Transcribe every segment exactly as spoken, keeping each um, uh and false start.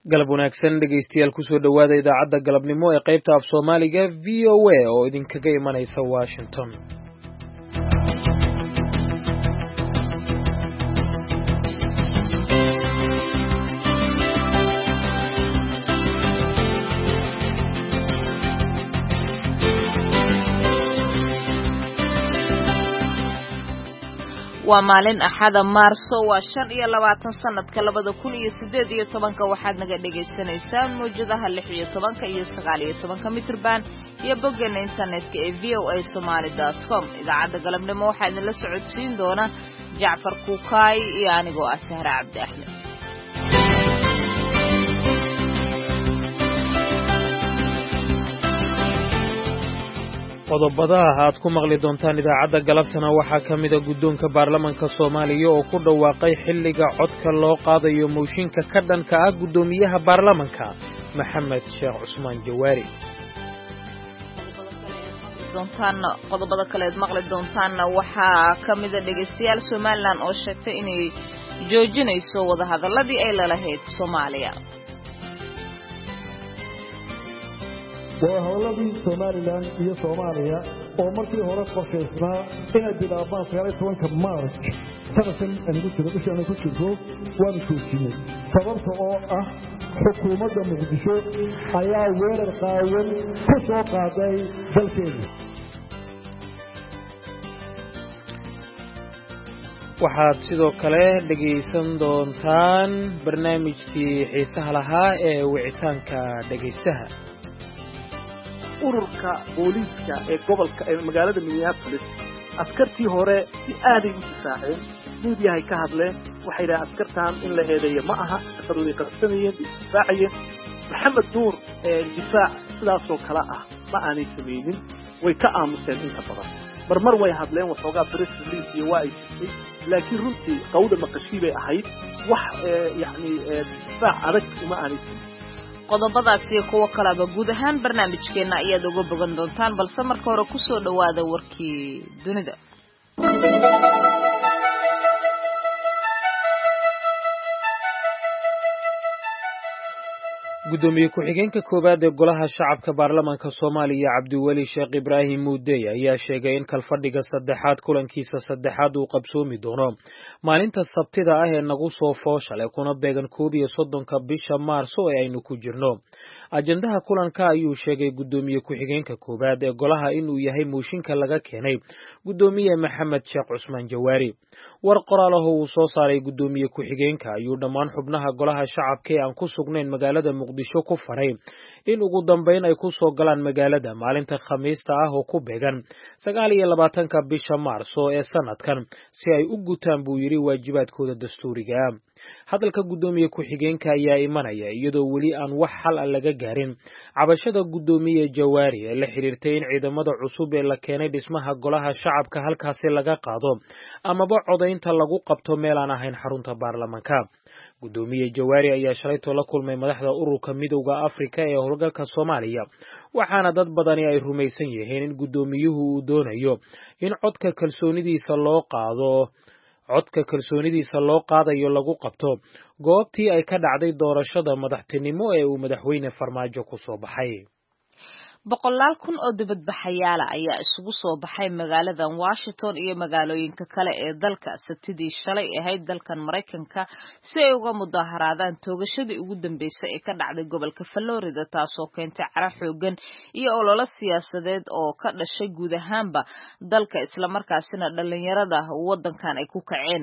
galab wanaagsan dhegaystayaal kusoo dhawaada idaacadda galabnimo ee qaybta af Soomaaliga V O A oo idinkaga imanaysa Washington. waa maalin axada maarso waa shan iyo labaatan sanadka labada kun iyo sideed iyo tobanka waxaad naga dhagaysanaysaan mowjadaha lix iyo tobanka iyo sagaal iyo tobanka mitirban iyo boggeena internetka ee v o a somali dot com idaacadda galabnimo waxaa idinla socodsiin doona Jacfar Kukaay iyo anigoo ah Sahra Cabdi Axmed. qodobada aad ku maqli doontaan idaacadda galabtana waxaa ka mid ah guddoonka baarlamaanka Soomaaliya oo ku dhawaaqay xilliga codka loo qaadayo mooshinka ka dhanka ah guddoomiyaha baarlamaanka Maxamed Sheekh Cusmaan Jawaari. qodobada kale ee maqli doontaanna waxaa ka mid ah dhageystayaal Soomaaliland oo sheegtay inay joojinayso wadahadaladii ay la lahayd Soomaaliya. wadahadaladii Somaliland iyo Soomaaliya oo markii hore qorshaysnaa inay bilaabaan sagaal iyo tobanka March sanadkan anigu jiro bishan ku jirto waan joojinay sababta oo ah xukuumadda Muqdisho ayaa weerar qaawan ku soo qaaday dalkeena. waxaad sidoo kale dhagaysan doontaan barnaamijkii xiisaha lahaa ee wicitaanka dhagaystaha. ururka booliiska ee gobolka ee magaalada Minneapolis askartii hore si aaday u difaaceen midiyahay ka hadleen waxay yiraahdeen askartan in la eedeeyo ma aha shaqadooda qabsanayeen difaacayeen Maxamed Nuur ee difaac sidaas oo kala ah ma aanay sameeynin way ka aamuseen inta badan marmar way hadleen waxoogaa press release iyo waa ay jirtay laakiin runtii qowda maqashii bay ahayd wax yaani difaac adag uma aanay sameeynin. qodobadaas iyo kuwa kaleba guud ahaan barnaamijkeena ayaad uga bogan doontaan balse marka hore ku soo dhawaada warkii dunida. gudoomiye ku-xigeenka koowaad ee golaha shacabka baarlamaanka Soomaaliya Cabdiweli Sheekh Ibraahim Muudey ayaa sheegay in kalfadhiga saddexaad kulankiisa saddexaad uu qabsoomi doono maalinta Sabtida ah ee nagu soo fooshalay kuna beegan koob iyo soddonka bisha Maarso ee aynu ku jirno. ajendaha kulanka ayuu sheegay gudoomiye ku-xigeenka koowaad ee golaha inuu yahay mooshinka laga keenay gudoomiye Maxamed Sheekh Cusmaan Jawaari. war qoraal ah oo uu soo saaray gudoomiye ku-xigeenka ayuu dhammaan xubnaha golaha shacabka ee aan ku sugnayn magaalada Muqdisho ku faray in ugu dambeyn ay ku soo galaan magaalada maalinta Khamiista ah oo ku beegan sagaal iyo labaatanka bisha Maarso ee sanadkan si ay u gutaan buu yiri waajibaadkooda dastuuriga ah. hadalka gudoomiye ku-xigeenka ayaa imanaya iyadoo weli aan wax xal ah laga gaarin cabashada gudoomiye Jawaari ee la xiriirtay in ciidamada cusub ee la keenay dhismaha golaha shacabka halkaasi laga qaado amaba codaynta lagu qabto meel aan ahayn xarunta baarlamaanka. gudoomiye Jawaari ayaa shalayto la kulmay madaxda ururka Midowga Afrika ee howlgalka Soomaaliya waxaana dad badani ay rumaysan yihiin in gudoomiyuhu uu doonayo in codka kalsoonidiisa loo qaado codka kalsoonidiisa loo qaadayo lagu qabto goobtii ay ka dhacday doorashada madaxtinimo ee uu madaxweyne Farmaajo ku soo baxay. boqolaal kun oo dibadbaxayaal ayaa isugu soo baxay magaalada Washington iyo magaalooyinka kale ee dalka Sabtidii shalay ahayd dalkan Mareykanka si ay uga mudaharaadaan toogashadii ugu dambeysay ee ka dhacday gobolka Florida taasoo keentay cara xoogan iyo olole siyaasadeed oo ka dhashay guud ahaanba dalka isla markaasina dhalinyarada wadankan ay ku kaceen.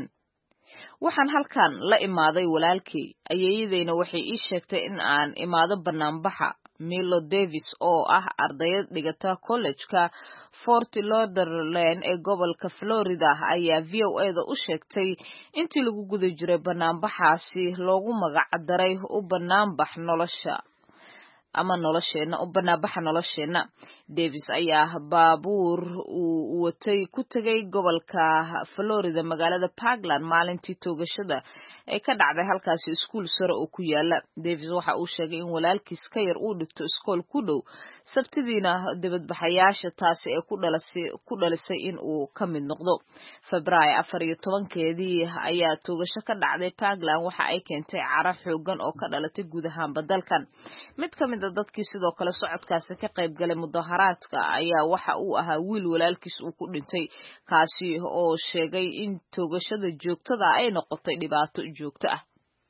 waxaan halkan la imaaday walaalkii ayeeyadeyna waxay ii sheegtay in aan imaado banaanbaxa. Milo Davis oo ah ardayad dhigata college-ka Fort Lauderdale ee gobolka Florida ayaa V O A da u sheegtay intii lagu guda jiray banaanbaxaasi loogu magac daray u banaanbax nolosha ama nolosheena u banaabaxa nolosheena. Davis ayaa baabuur uu watay ku tagay gobolka Florida magaalada Parkland maalintii toogashada ay ka dhacday halkaasi iskuul sare oo ku yaala. Davis waxa uu sheegay in walaalkiis ka yar uu dhigto iskool ku dhow sabtidiina dibadbaxayaasha taasi ay ku dhalisay ku dhalisay in uu ka mid noqdo. Febraayo afar iyo tobankeedii ayaa toogasho ka dhacday Parkland waxa ay keentay cara xoogan oo ka dhalatay guud ahaan dalkan. Mid ka mid ah dadkii sidoo kale socodkaasi ka qayb galay mudaharaadka ayaa waxa uu ahaa wiil walaalkiis uu ku dhintay kaasi oo sheegay in toogashada joogtada ay noqotay dhibaato joogto ah.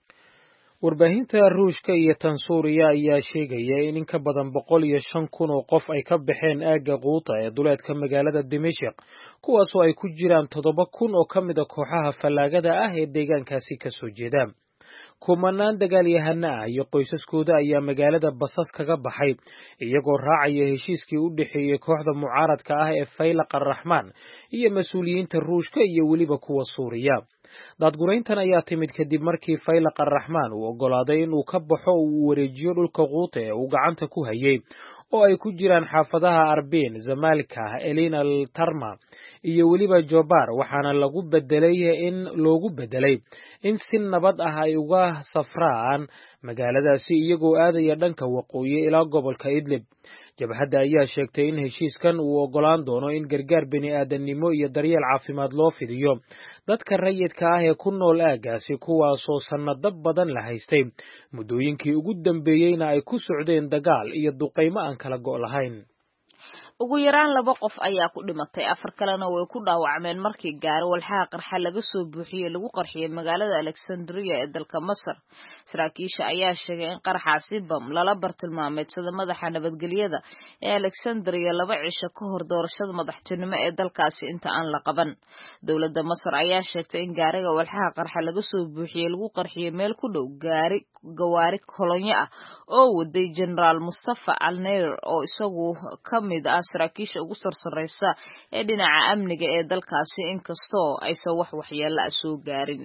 warbaahinta Ruushka iyo tan Suuriya ayaa sheegaya in in ka badan boqol iyo shan kun oo qof ay ka baxeen aagga Quuta ee duleedka magaalada Dimashq kuwaas oo ay ku jiraan toddoba kun oo ka mid ah kooxaha fallaagada ah ee deegaankaasi ka soo jeeda. kumanaan dagaalyahano ah iyo qoysaskooda ayaa magaalada basas kaga baxay iyagoo raacaya heshiiskii u dhexeeyay kooxda mucaaradka ah ee Faylaq ar-Raxmaan iyo mas'uuliyiinta Ruushka iyo weliba kuwa Suuriya. daadgurayntan ayaa timid kadib markii Faylaq ar-Raxmaan uu ogolaaday in uu ka baxo oo uu wareejiyo dhulka Quuta ee uu gacanta ku hayay oo ay ku jiraan xaafadaha Arbiin, Zamalka, Elina al-Tarma iyo weliba Jobar waxaana lagu bedelay in loogu bedelay in si nabad ah ay uga safraan magaaladaasi iyagoo aadaya dhanka waqooyi ilaa gobolka Idlib. jabhadda ayaa sheegtay in heshiiskan uu ogolaan doono in gargaar bini'aadanimo iyo daryeel caafimaad loo fidiyo dadka rayidka ah ee ku nool aaggaasi kuwaasoo sanado badan la haystay muddooyinkii ugu dambeeyeyna ay ku socdeen dagaal iyo duqaymo aan kala go' lahayn. ugu yaraan laba qof ayaa ku dhimatay afar kalena way ku dhaawacmeen markii gaari walxaha qarxa laga soo buuxiyey lagu qarxiyey magaalada Alexandria ee dalka Masar. saraakiisha ayaa sheegay in qarxaasi bam lala bartilmaameedsada madaxa nabadgelyada ee Alexandria laba cisho ka hor doorashada madaxtinimo ee dalkaasi inta aan la qaban. dowladda Masar ayaa sheegtay in gaariga walxaha qarxa laga soo buuxiyey lagu qarxiyey meel ku dhow gaari gawaari kolonyo ah oo waday General Mustafa Al-Nair oo isagu ka mid ah saraakiisha ugu sarsareysa ee dhinaca amniga ee dalkaasi inkastoo aysan wax waxyeello ah soo gaarin.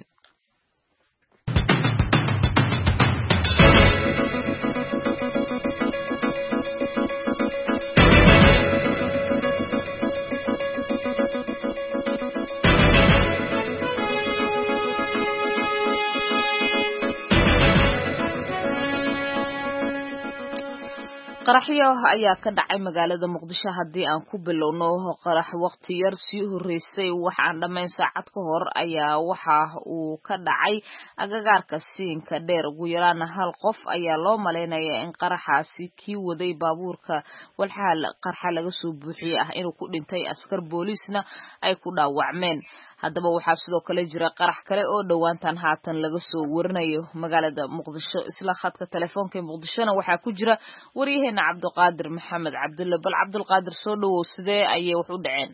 qaraxyo ayaa ka dhacay magaalada Muqdisho haddii aan ku bilowno qarax waqti yar sii horeysay waxaan dhamayn saacad ka hor ayaa waxa uu ka dhacay agagaarka siinka dheer ugu yaraan hal qof ayaa loo maleynayaa in qaraxaasi kii waday baabuurka walxaha qarxa laga soo buuxiyay ah inuu ku dhintay askar booliisna ay ku dhaawacmeen. haddaba waxaa sidoo kale jira qarax kale oo dhowaantan haatan laga soo warinayo magaalada Muqdisho. isla khadka telefoonka ee Muqdishona waxaa ku jira wariyaheena Cabdiqaadir Maxamed Cabdulle. bal Cabdiqaadir soo dhawow sidee ayay wax u dhaceen?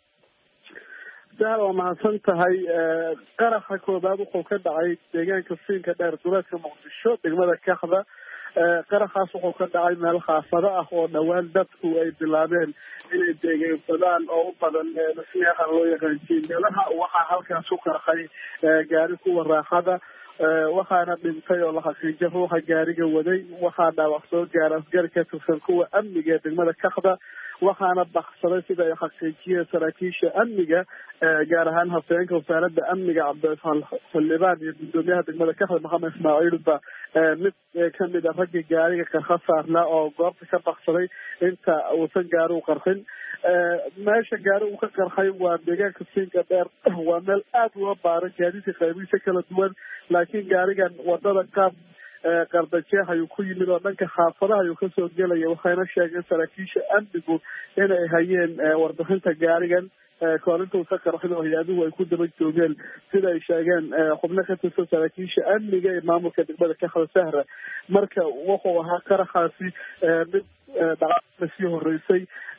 waa mahadsan tahay. qaraxa koobaad wuxuu ka dhacay deegaanka siinka dheer duleedka Muqdisho degmada Kaxda. qaraxaas wuxuu ka dhacay meel xaafado ah oo dhowaan dadku ay bilaabeen inay deegaansadaan oo u badan dhismaha loo yaqaan jiingadaha. waxaa halkaas u qarxay gaari kuwa raaxada waxaana dhintay oo la xaqiijiyay ruuxa gaariga waday. waxaa dhaawac soo gaaray askar ka tirsan kuwa amniga ee degmada Kaxda waxaana baxsaday sida ay xaqiijiyeen saraakiisha amniga gaar ahaan hafeenka wasaaradda amniga Cabdiraxmaan Xildhibaan iyo gudoomiyaha degmada Kaxda Maxamed Ismaaciil ba mid kamid ah ragga gaariga qarxa saarnaa oo goobta ka baxsaday inta uusan gaari u qarxin. meesha gaari uu ka qarxay waa deegaanka siinka dheer waa meel aad loo baaray gaadiidka qaybihiisa kala duwan laakiin gaarigan wadada qaab qardajeex ayuu ku yimid oo dhanka xaafadaha ayuu kasoo gelaya. waxayna sheegeen saraakiisha amnigu inay hayeen warbixinta gaarigan koolinta ka qarxin oo hay-aduhu ay ku daba joogeen sida ay sheegeen xubno ka tirsan saraakiisha amniga ee maamulka degmada Kaxda Sahra. marka wuxuu ahaa qaraxaasi mid dhacda sii horeysay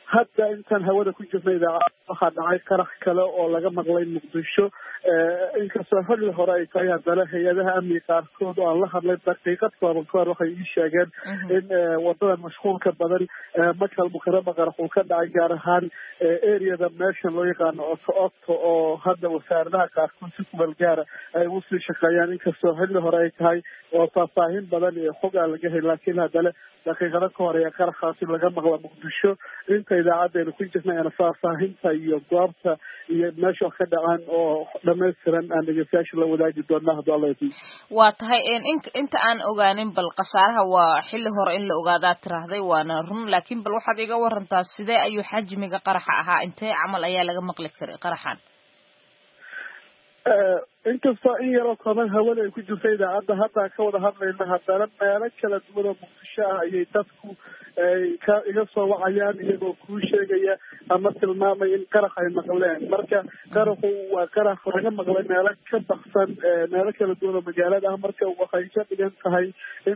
hadda intaan hawada ku jirnay idaacada waxaa dhacay qarax kale oo laga maqlay muqdisho inkastoo xilli hore ay tahay haddana hay-adaha amniga qaarkood oo aan la hadlay daqiiqad kooban ka hor waxay ii sheegeen in wadada mashquulka badan makal mukarama qarax uu ka dhacay gaar ahaan areada meeshan loo yaqaano oto oto oo hadda wasaaradaha qaarkood si kumeel gaara ay usii shaqeeyaan inkastoo xilli hore ay tahay oo faahfaahin badan iyo xog aan laga helin laakiin haddana daqiiqado ka horeeya qaraxaasi laga maqla muqdisho inta idaacaddeenu ku jirnay ana faahfaahinta iyo goobta iyo meesha wax ka dhacaan oo dhamaystiran aan dhegeystayaasha la wadaagi doonaa hadduu alla idin waa tahay inta aan ogaanin bal khasaaraha waa xilli hore in la ogaadaa tiraahday waana run laakiin bal waxaad iga warantaa sidee ayuu xajmiga qaraxa ahaa intee camal ayaa laga maqli karay qaraxan inkastoo in yaroo kooban hawada ay ku jirta idaacadda hadda ka wada hadlayna haddana meelo kala duwan oo muqdisho ah ayay dadku ka iga soo wacayaan iyagoo kuu sheegaya ama tilmaamay in qarax ay maqleen marka qaraxu waa qarax laga maqlay meelo ka baksan meelo kala duwan oo magaalada ah marka waxay ka dhigan tahay in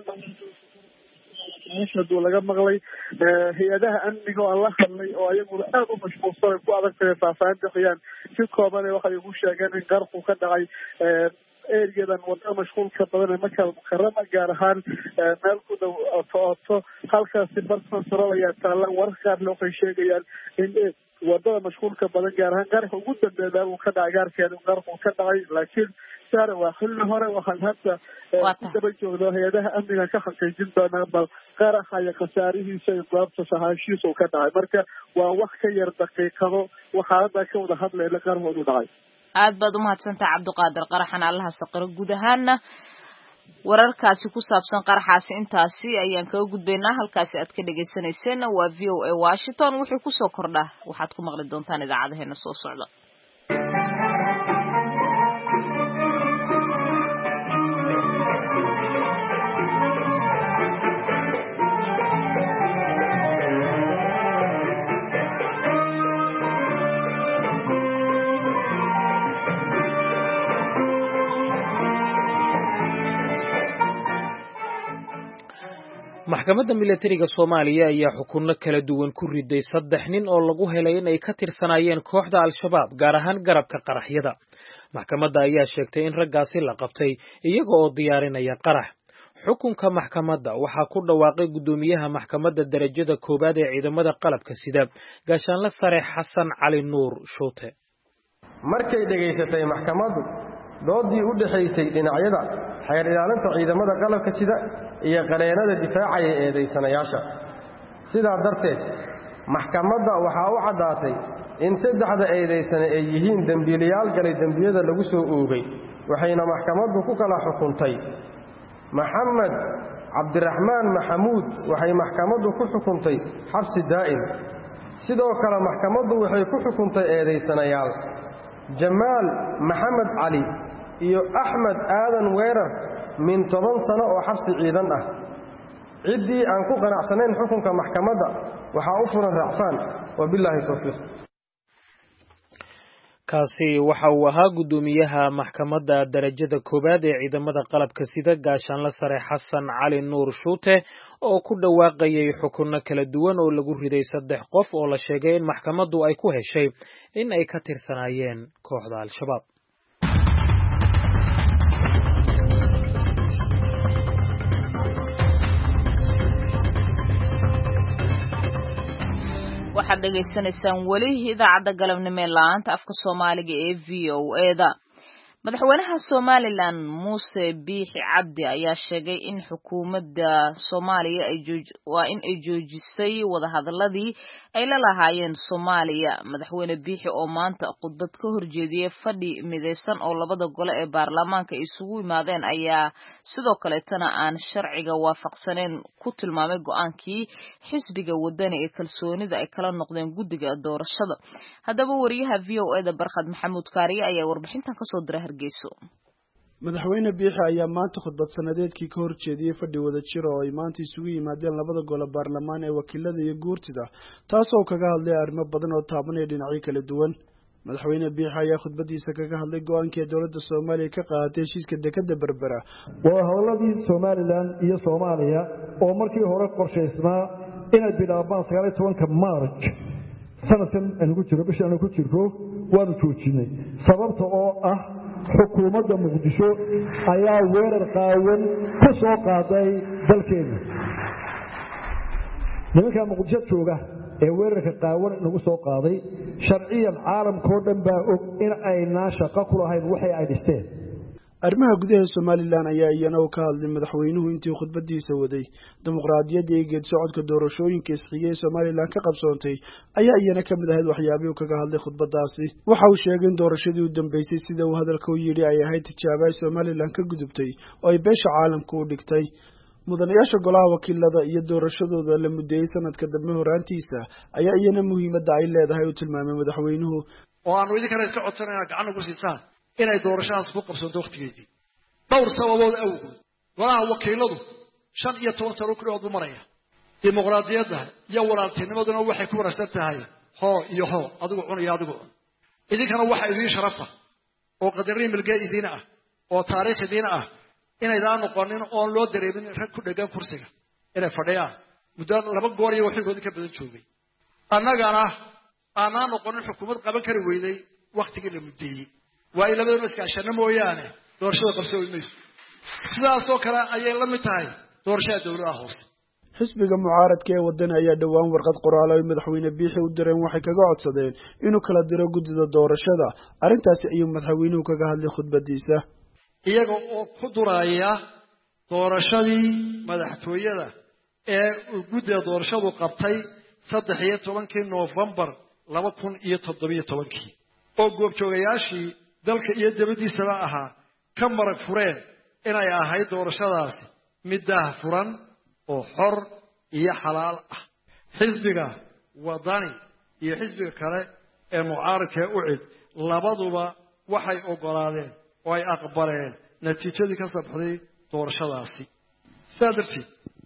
haduu laga maqlay hay-adaha amniga oo aan la hadlay oo ayaguna aada u mashquulsan ay ku adag tahay faahfaahin bixiyaan si kooban waxay ugu sheegeen in qarxu ka dhacay ereyadan wadada mashquulka badan ee makal mukarama gaar ahaan meel ku dhow oto oto halkaasi barsansarool ayaa taalan wararka qaarna waxay sheegayaan in wadada mashquulka badan gaar ahaan qaraxa ugu dambeeya meel uu ka dhacay gaarkeeda qarxu ka dhacay laakiin saare waa xilli hore waxaan hadda ku daba joogno hay-adaha amniga ka xaqiijin doonaa bal qaraxa iyo khasaarihiisa iyo goobta sahaashiisa uu ka dhacay marka waa wax ka yar daqiiqado waxaa hadda ka wada hadlayna qarax inuu dhacay aad baad umahadsantaha cabdiqaadir qaraxan allaha saqiro guud ahaana wararkaasi ku saabsan qaraxaasi intaasi ayaan kaga gudbaynaa halkaasi aad ka dhegeysanayseena waa v o a washington wuxuu kusoo kordhaa waxaad ku maqli doontaan idaacadaheena soo socda maxkamadda milatariga Soomaaliya ayaa xukunno kala duwan ku riday saddex nin oo lagu helay in ay ka tirsanaayeen kooxda Al-Shabaab gaar ahaan garabka qaraxyada. Maxkamadda ayaa sheegtay in raggaasi la qabtay iyaga oo diyaarinaya qarax. Xukunka maxkamadda waxaa ku dhawaaqay gudoomiyaha maxkamadda darajada koobaad ee ciidamada qalabka sida gaashaanle sare Xasan Cali Nuur Shuute. Markay dhageysatay maxkamaddu doodii u dhaxaysay dhinacyada xeer ilaalinta ciidamada qalabka sida iyo qareenada difaacaya eedeysanayaasha sidaa darteed maxkamadda waxaa u caddaatay in saddexda eedeysane ay yihiin dambiilayaal galay dembiyada lagu soo oogay waxayna maxkamaddu ku kala xukuntay maxamed cabdiraxmaan maxamuud waxay maxkamaddu ku xukuntay xabsi daa'im sidoo kale maxkamaddu waxay ku xukuntay eedeysanayaal jamaal maxamed cali iyo axmed aadan weerar min toban sano oo xabsi ciidan ah ciddii aan ku qanacsanayn xukunka maxkamadda waxaa u furan raacfaan wabilaahi tawfiiq kaasi waxa uu ahaa gudoomiyaha maxkamadda darajada koobaad ee ciidamada qalabka sida gaashaanle sare Xasan Cali Nuur Shuute oo ku dhawaaqayay xukunno kala duwan oo lagu riday saddex qof oo la sheegay in maxkamaddu ay ku heshay in ay ka tirsanaayeen kooxda Al-Shabaab. waxaad dhegaysanaysaan weli idaacadda galabnimo ee laanta afka Soomaaliga ee V O A da madaxweynaha Somaliland Muuse Biixi Cabdi ayaa sheegay in xukuumadda Soomaaliya ay jooj waa in ay joojisay wada hadalladii ay la lahaayeen Soomaaliya madaxweyne Biixi oo maanta khudbad ka horjeediyay fadhi mideysan oo labada gole ee baarlamaanka isugu yimaadeen ayaa sidoo kale tana aan sharciga waafaqsaneyn ku tilmaamay go'aankii xisbiga wadani ee kalsoonida ay kala noqdeen guddiga doorashada haddaba wariyaha V O A da Barkhad Maxamuud Kaariye ayaa warbixintan ka soo diray madaxweyne Biixi ayaa maanta khudbad sanadeedkii ka horjeediyay fadhi wada jir oo ay maanta isugu yimaadeen labada gole baarlamaan ee wakiilada iyo guurtida taasoo kaga hadlay arrimo badan oo taabanaya dhinacyo kala duwan madaxweyne Biixi ayaa khudbadiisa kaga hadlay go'aankii dowladda Soomaaliya ka qaadatay heshiiska dekedda Berbera waa howladii Somaliland iyo Soomaaliya oo markii hore qorshaysnaa inay bilaabaan sagaal iyo tobanka March sanadkan aynu ku jiro bisha aynu ku jirro waanu joojinay sababta oo ah xukuumadda muqdisho ayaa weerar qaawan ku soo qaaday dalkeena nimanka muqdisho jooga ee weerarka qaawan nagu soo qaaday sharciyan caalamkoo dhan baa og in aynaa shaqo ku lahayn waxay ay dhisteen arrimaha gudaha Soomaaliland ayaa iyana ka hadlay madaxweynuhu intii khudbadiisa waday dimuqraadiyadda iyo geed socodka doorashooyinka isxigay ee Soomaaliland ka qabsoontay ayaa iyana ka mid ahayd waxyaabihii uu kaga hadlay khudbadaasi waxa uu sheegay in doorashadii u dambeysay sida uu hadalka u yiri ay ahayd tijaabo ay Soomaaliland ka gudubtay oo ay beesha caalamku u dhigtay mudanayaasha golaha wakiilada iyo doorashadooda la mudeeyay sanadka dambe horaantiisa ayaa iyana muhiimadda ay leedahay u tilmaamay madaxweynuhu oo aan wadi kale ka codsanayna gacan ugu siisaan inay doorashadaas ku qabsoonto waqtigeedii dhowr sababood awgood golaha wakiiladu shan iyo toban sano ku dhow maraya dimuqraadiyadda iyo walaaltinimaduna waxay ku wanaagsan tahay hoo iyo hoo adigu cun iyo adigu cun idinkana waxa idin sharafa oo qadarin milgay idin ah oo taariikh idin ah inay daan noqonin oo loo dareemin rag ku dhagan kursiga inay fadhiyaan muddo laba goor iyo wixii go'di ka badan joogay annagana aanaan noqonin xukuumad qaban kari weyday waqtigii la mudeeyay waa in labada iska shana mooyaane doorashada qabsooy mayso sidaas oo kale ayay la mid tahay doorashada dawladda hoose xisbiga mucaaradka ee waddan ayaa dhawaan warqad qoraal ay madaxweyne biixi u direen waxay kaga codsadeen inuu kala diro guddida doorashada arrintaasi ayuu madaxweynuhu kaga hadlay khudbadiisa iyaga oo ku duraya doorashadii madaxtooyada ee guddida doorashadu qabtay saddex iyo tobankii November laba kun iyo toddoba iyo toban oo goobjoogayaashii dalka iyo dibadiisaba ahaa ka marag fureen inay ahayd doorashadaasi mid daahfuran oo xor iyo xalaal ah xisbiga wadani iyo xisbiga kale ee mucaaradka u cid labaduba waxay ogolaadeen oo ay aqbaleen natiijadii ka sabaxday doorashadaasi sadarti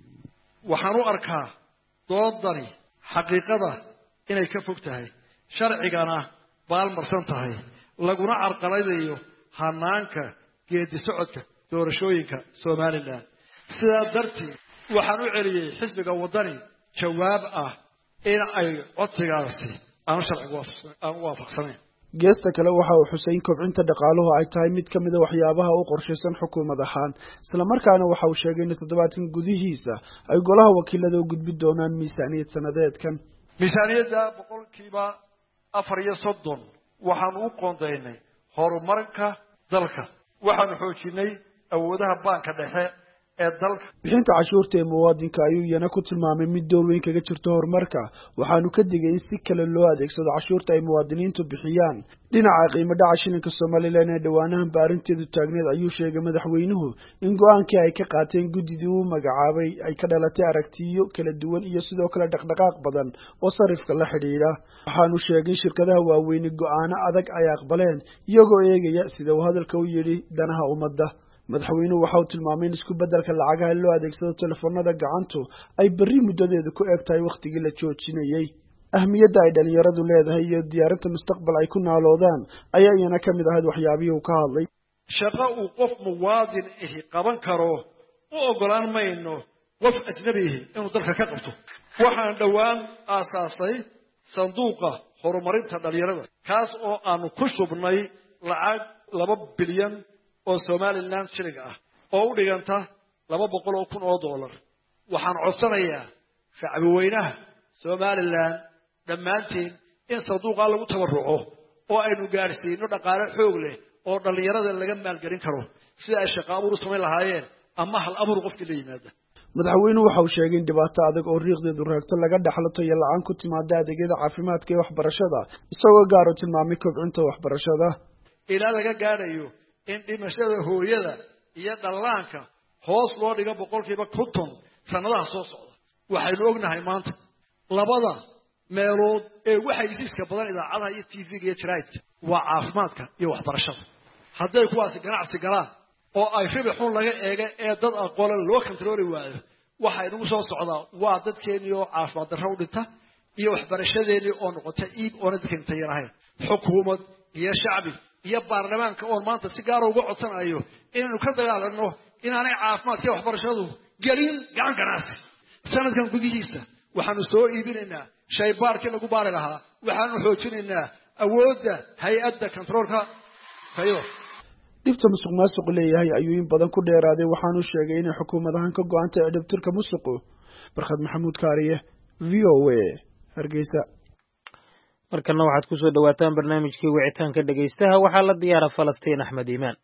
waxaan u arkaa doodani xaqiiqada inay ka fog tahay sharcigana baal marsan tahay laguna carqaladayo hanaanka geedi socodka doorashooyinka Soomaaliland sidaa dartii waxaan u celiyay xisbiga wadani jawaab ah in ay codsigaasi aan sharciga waafaqsanayn geesta kale waxa uu Xuseen kobcinta dhaqaaluhu ay tahay mid kamid ah waxyaabaha uu qorsheysan xukuumad ahaan isla markaana waxa uu sheegay in toddobaadkan gudihiisa ay golaha wakiilada u gudbi doonaan miisaaniyad sanadeedkan miisaaniyadda boqolkiiba afar iyo soddon waxaan u qoondeynay horumarka dalka waxaan xoojinay awoodaha banka dhexe ee dalka bixinta cashuurta ee muwaadinka ayuu yana ku tilmaamay mid door weyn kaga jirto horumarka waxaanu ka digay in si kale loo adeegsado cashuurta ay muwaadiniintu bixiyaan dhinaca qiimo dhaca shilinka Soomaaliland ee dhawaanahan baarinteedu taagneed ayuu sheegay madaxweynuhu in go'aankii ay ka qaateen guddidii uu magacaabay ay ka dhalatay aragtiyo kala duwan iyo sidoo kale dhaqdhaqaaq badan oo sarifka la xidhiidha waxaanu sheegay in shirkadaha waaweyn go'aano adag ay aqbaleen iyagoo eegaya sida uu hadalka u yiri danaha ummadda madaxweynuhu waxa uu tilmaamay in isku beddelka lacagaha loo adeegsado telefoonada gacantu ay berri muddadeedu ku eg tahay waqtigii la joojinayay ahmiyadda ay dhalinyaradu leedahay iyo diyaarinta mustaqbal ay ku naaloodaan ayaa iyana ka mid ahayd waxyaabihii uu ka hadlay shaqo uu qof muwaadin ahi qaban karo u ogolaan mayno qof ajnabi ahi inuu dalka ka qabto waxaan dhowaan aasaasay sanduuqa horumarinta dhalinyarada kaas oo aanu ku shubnay lacag laba bilyan oo Soomaaliland shilling ah oo u dhiganta laba boqol oo kun oo dollar waxaan codsanayaa shacbi weynaha Soomaaliland dhammaantiin in sanduuqa lagu tabaruco oo aynu gaarsiino dhaqaale xoog leh oo dhalinyarada laga maalgelin karo si ay shaqo abuur u sameyn lahaayeen ama hal abuur qofkii la yimaada madaxweynuhu waxa uu sheegay in dhibaato adag oo riiqdeedu raagto laga dhaxlato iyo la'aan ku timaada adeegyada caafimaadka iyo waxbarashada isagoo gaar u tilmaamay kobcinta waxbarashada ilaa laga gaarayo in dhimashada hooyada iyo dhallaanka hoos loo dhigo boqolkiiba konton sanadaha soo socda waxaynu ognahay maanta labada meelood ee waxay isiiska badan idaacadaha iyo T V-ga iyo jaraa'idka waa caafimaadka iyo waxbarashada hadday kuwaasi ganacsi galaan oo ay ribixun laga eega ee dad aqoon loo kontrooli waayo waxay nagu soo socdaa waa dadkeenii oo caafimaad darro u dhinta iyo waxbarashadeedii oo noqota iib oo dadkeen tayarahay xukuumad iyo shacbi iyo baarlamaanka oo maanta si gaar ah uga codsanayo inaynu ka dagaalano inaanay caafimaadka waxbarashadu galin gacan ganacsi sanadkan gudihiisa waxaanu soo iibinaynaa shaybaarkii lagu baari lahaa waxaan u xoojinaynaa awoodda hay-adda controolka tayo dhibta musuq maasuqu leeyahay ayuu in badan ku dheeraaday waxaanu sheegay inay xukuumadahan ka go-antay cidhibtirka musuqu barkhad maxamuud kaariye v o a hargeysa markana waxaad kusoo dhawaataan barnaamijkii wicitaanka dhegaystaha waxaa la diyaara falastiin axmed iimaan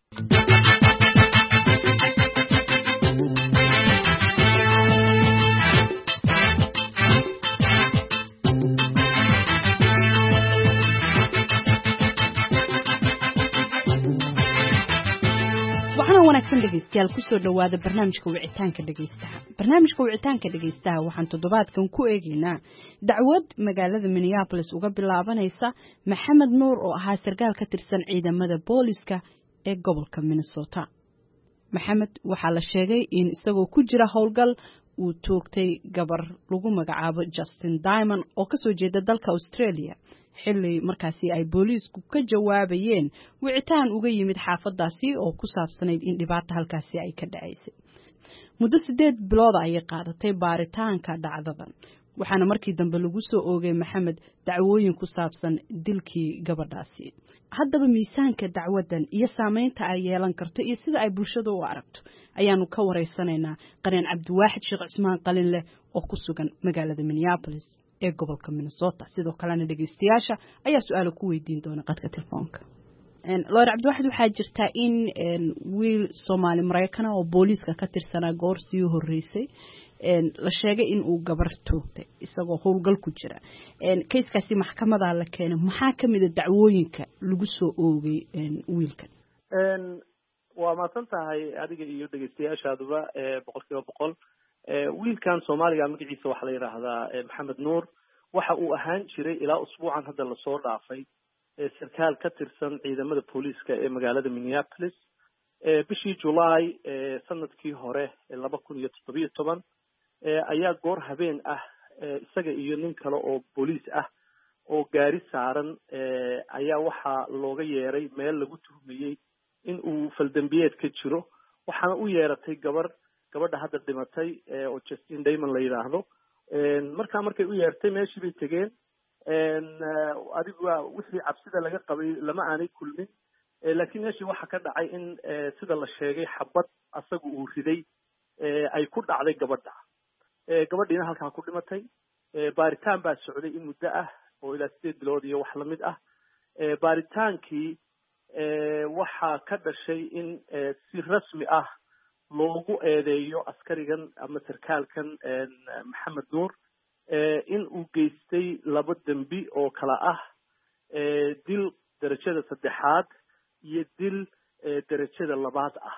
wanaagsan dhegeystayaal kusoo dhawaada barnaamijka wicitaanka dhegeystaha barnaamijka wicitaanka dhegeystaha waxaan toddobaadkan ku eegaynaa dacwad magaalada Minneapolis uga bilaabanaysa Maxamed Nuur oo ahaa sarkaal ka tirsan ciidamada booliska ee gobolka Minnesota. Maxamed waxaa la sheegay in isagoo ku jira howlgal uu toogtay gabar lagu magacaabo Justin Diamond oo ka soo jeeda dalka Australia xilli markaasi ay booliisku ka jawaabayeen wicitaan uga yimid xaafadaasi oo ku saabsanayd in dhibaato halkaasi ay ka dhacaysay muddo sideed bilood ayay qaadatay baaritaanka dhacdadan waxaana markii dambe lagu soo oogay Maxamed dacwooyin ku saabsan dilkii gabadhaasi haddaba miisaanka dacwadan iyo saameynta ay yeelan karto iyo sida ay bulshada u aragto ayaanu ka wareysanaynaa qareen Cabdiwaaxid Sheekh Cusmaan Qalinle oo ku sugan magaalada Minneapolis ee gobolka Minnesota sidoo kalena dhageystayaasha ayaa su'aalo ku weydiin doona qadka telefoonka een Lawyer Cabdiwaaxid waxaa jirta in wiil Soomaali Mareykan oo booliiska ka tirsanaa goor sii horeysay een la sheegay in uu gabar toogtay isagoo howlgal ku jira een kayskaasi maxkamada la keenay maxaa kamid ah dacwooyinka lagu soo oogay een wiilkan een waa maasan tahay adiga iyo dhageystayaashaaduba ee boqolkiiba boqol wiilkan Soomaaliga magaciisa waxa la yiraahdaa Maxamed Nuur waxa uu ahaan jiray ilaa usbuucan hadda la soo dhaafay sarkaal ka tirsan ciidamada booliiska ee magaalada Minneapolis bishii July sanadkii hore laba kun iyo toddoba iyo toban ayaa goor habeen ah isaga iyo nin kale oo booliis ah oo gaari saaran ayaa waxa looga yeeray meel lagu tuhmayay in uu faldambiyeed ka jiro waxaana u yeeratay gabar gabadha hadda dhimatay oo Justin Diamond la yiraahdo een marka markay u yeertay meeshii bay tageen een adigu wixii cabsida laga qabay lama aanay kulmin laakiin meeshii waxa ka dhacay in sida la sheegay xabad asagu uu riday ay ku dhacday gabadha ee gabadhiina halka ku dhimatay baaritaan baa socday in muddo ah oo ilaa sideed bilood iyo wax la mid ah baaritaankii waxa ka dhashay in si rasmi ah loogu eedeeyo askarigan ama sarkaalkan Maxamed Nuur in uu geystay laba dambi oo kala ah dil darajada saddexaad iyo dil darajada labaad ah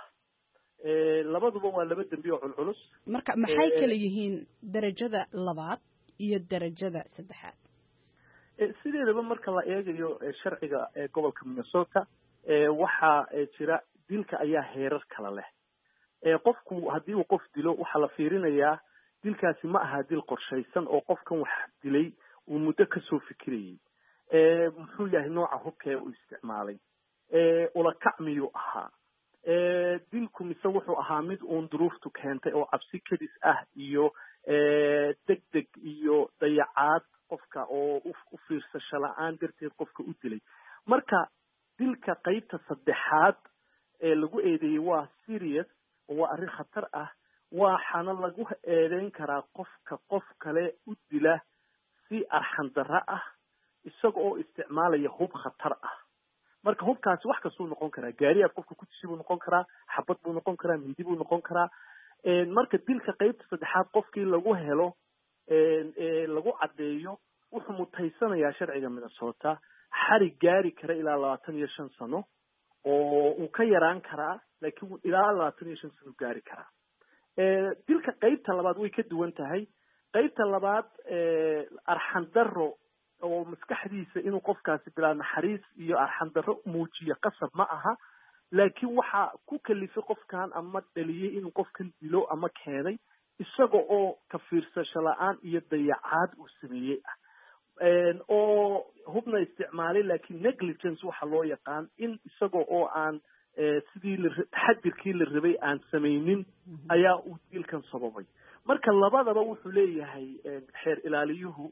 labaduba waa laba dambi oo culculus marka maxay kala yihiin darajada labaad iyo darajada saddexaad sideedaba marka la eegayo sharciga gobolka Minnesota waxa jira dilka ayaa heerar kala leh qofku haddii uu qof dilo waxa la fiirinayaa dilkaasi ma aha dil qorshaysan oo qofkan wax dilay uu muddo ka soo fikirayay ee muxuu yahay nooca hubka uu isticmaalay ee ula kacmiyo ahaa ee dilku mise wuxuu ahaa mid uun duruuftu keentay oo cabsi kadis ah iyo ee degdeg iyo dayacaad qofka oo u fiirsasho la'aan darteed qofka u dilay marka dilka qaybta saddexaad ee lagu eedeeyay waa serious waa arrin khatar ah waxaana lagu eedeyn karaa qofka qof kale u dila si arxan darro ah isaga oo isticmaalaya hub khatar ah marka hubkaasi wax kasoo noqon karaa gaari aad qofka ku tishi buu noqon karaa xabad buu noqon karaa mindi buu noqon karaa een marka dilka qaybta saddexaad qofkii lagu helo een ee lagu cadeeyo wuxuu mutaysanayaa sharciga Minnesota xarig gaari kara ilaa labaatan iyo shan sano oo uu ka yaraan karaa laakiin ilaa labaatan iyo shan sano gaari karaa ee dilka qaybta labaad way ka duwan tahay qaybta labaad ee arxan darro oo maskaxdiisa inuu qofkaasi bilaa naxariis iyo arxan darro muujiyo qasab ma aha laakiin waxa ku kalifay qofkan ama dhaliyay inuu qofkan dilo ama keenay isaga oo ka fiirsasho la'aan iyo dayacaad uu sameeyay ah een oo hubna isticmaalay laakiin negligence waxa loo yaqaan in isaga oo aan sidii taxadirkii la rabay aan sameeynin ayaa uu dilkan sababay marka labadaba wuxuu leeyahay xeer ilaaliyuhu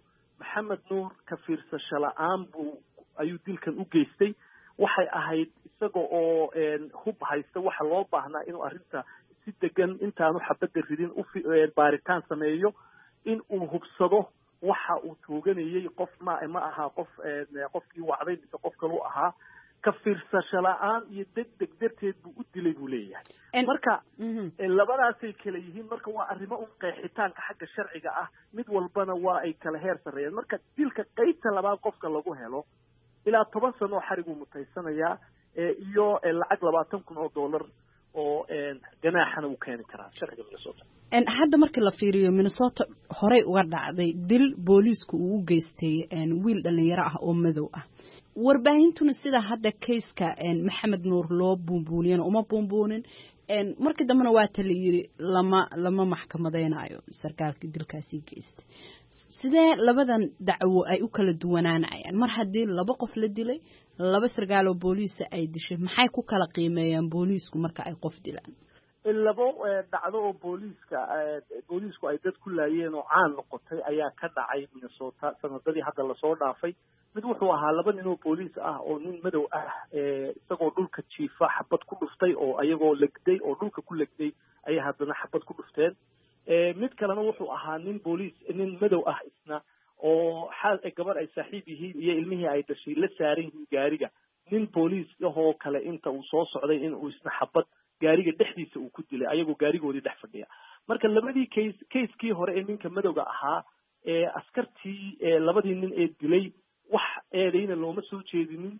maxamed nuur ka fiirsasho la-aan buu ayuu dilkan u geystay waxay ahayd isaga oo hub haysta waxa loo baahnaa inuu arrinta si degan intaanu xabadda ridin u baaritaan sameeyo in uu hubsado waxa uu tooganayay qof ma ma aha qof qofkii wacday mise qof kaluu ahaa ka fiirsasho la-aan iyo degdeg darteed buu u dilay buu leeyahay marka labadaasay kala yihiin marka waa arrimo un qeexitaanka xagga sharciga ah mid walbana waa ay kala heer sarreeyeen marka dilka qaybta labaad qofka lagu helo ilaa toban sano oo xariguu mutaysanayaa iyo lacag labaatan kun oo dollar oo ganaaxana uu keeni karaa sharciga Minnesota. hadda marka la fiiriyo Minnesota horey uga dhacday dil booliisku uu u geystay wiil dhalinyaro ah oo madow ah warbaahintuna sida hadda kayska maxamed nuur loo buunbuuniyeen uma buunbuunin markii dambena waa tala yiri lama lama maxkamadeynayo sarkaalka dilkaasi geystay sidee labadan dacwo ay u kala duwanaanayaan mar haddii laba qof la dilay laba sarkaal oo booliis ay dishay maxay ku kala qiimeeyaan booliisku marka ay qof dilaan labo dhacdo oo booliiska booliisku ay dad ku laayeen oo caan noqotay ayaa ka dhacay Minnesota sanadadii hadda la soo dhaafay mid wuxuu ahaa laba nin oo booliis ah oo nin madow ah isagoo dhulka jiifa xabad ku dhuftay oo ayagoo legday oo dhulka ku legday ay haddana xabad ku dhufteen mid kalena wuxuu ahaa nin booliis nin madow ah isna oo xaal gabar ay saaxiib yihiin iyo ilmihii ay dhashay la saaran yihiin gaariga nin booliis ahoo kale inta uu soo socday in uu isna xabad gaariga dhexdiisa uu ku dilay ayagoo gaarigoodii dhex fadhiya marka labadii case case-kii hore ee ninka madowga ahaa ee askartii labadii nin ee dilay wax eedayna looma soo jeedinin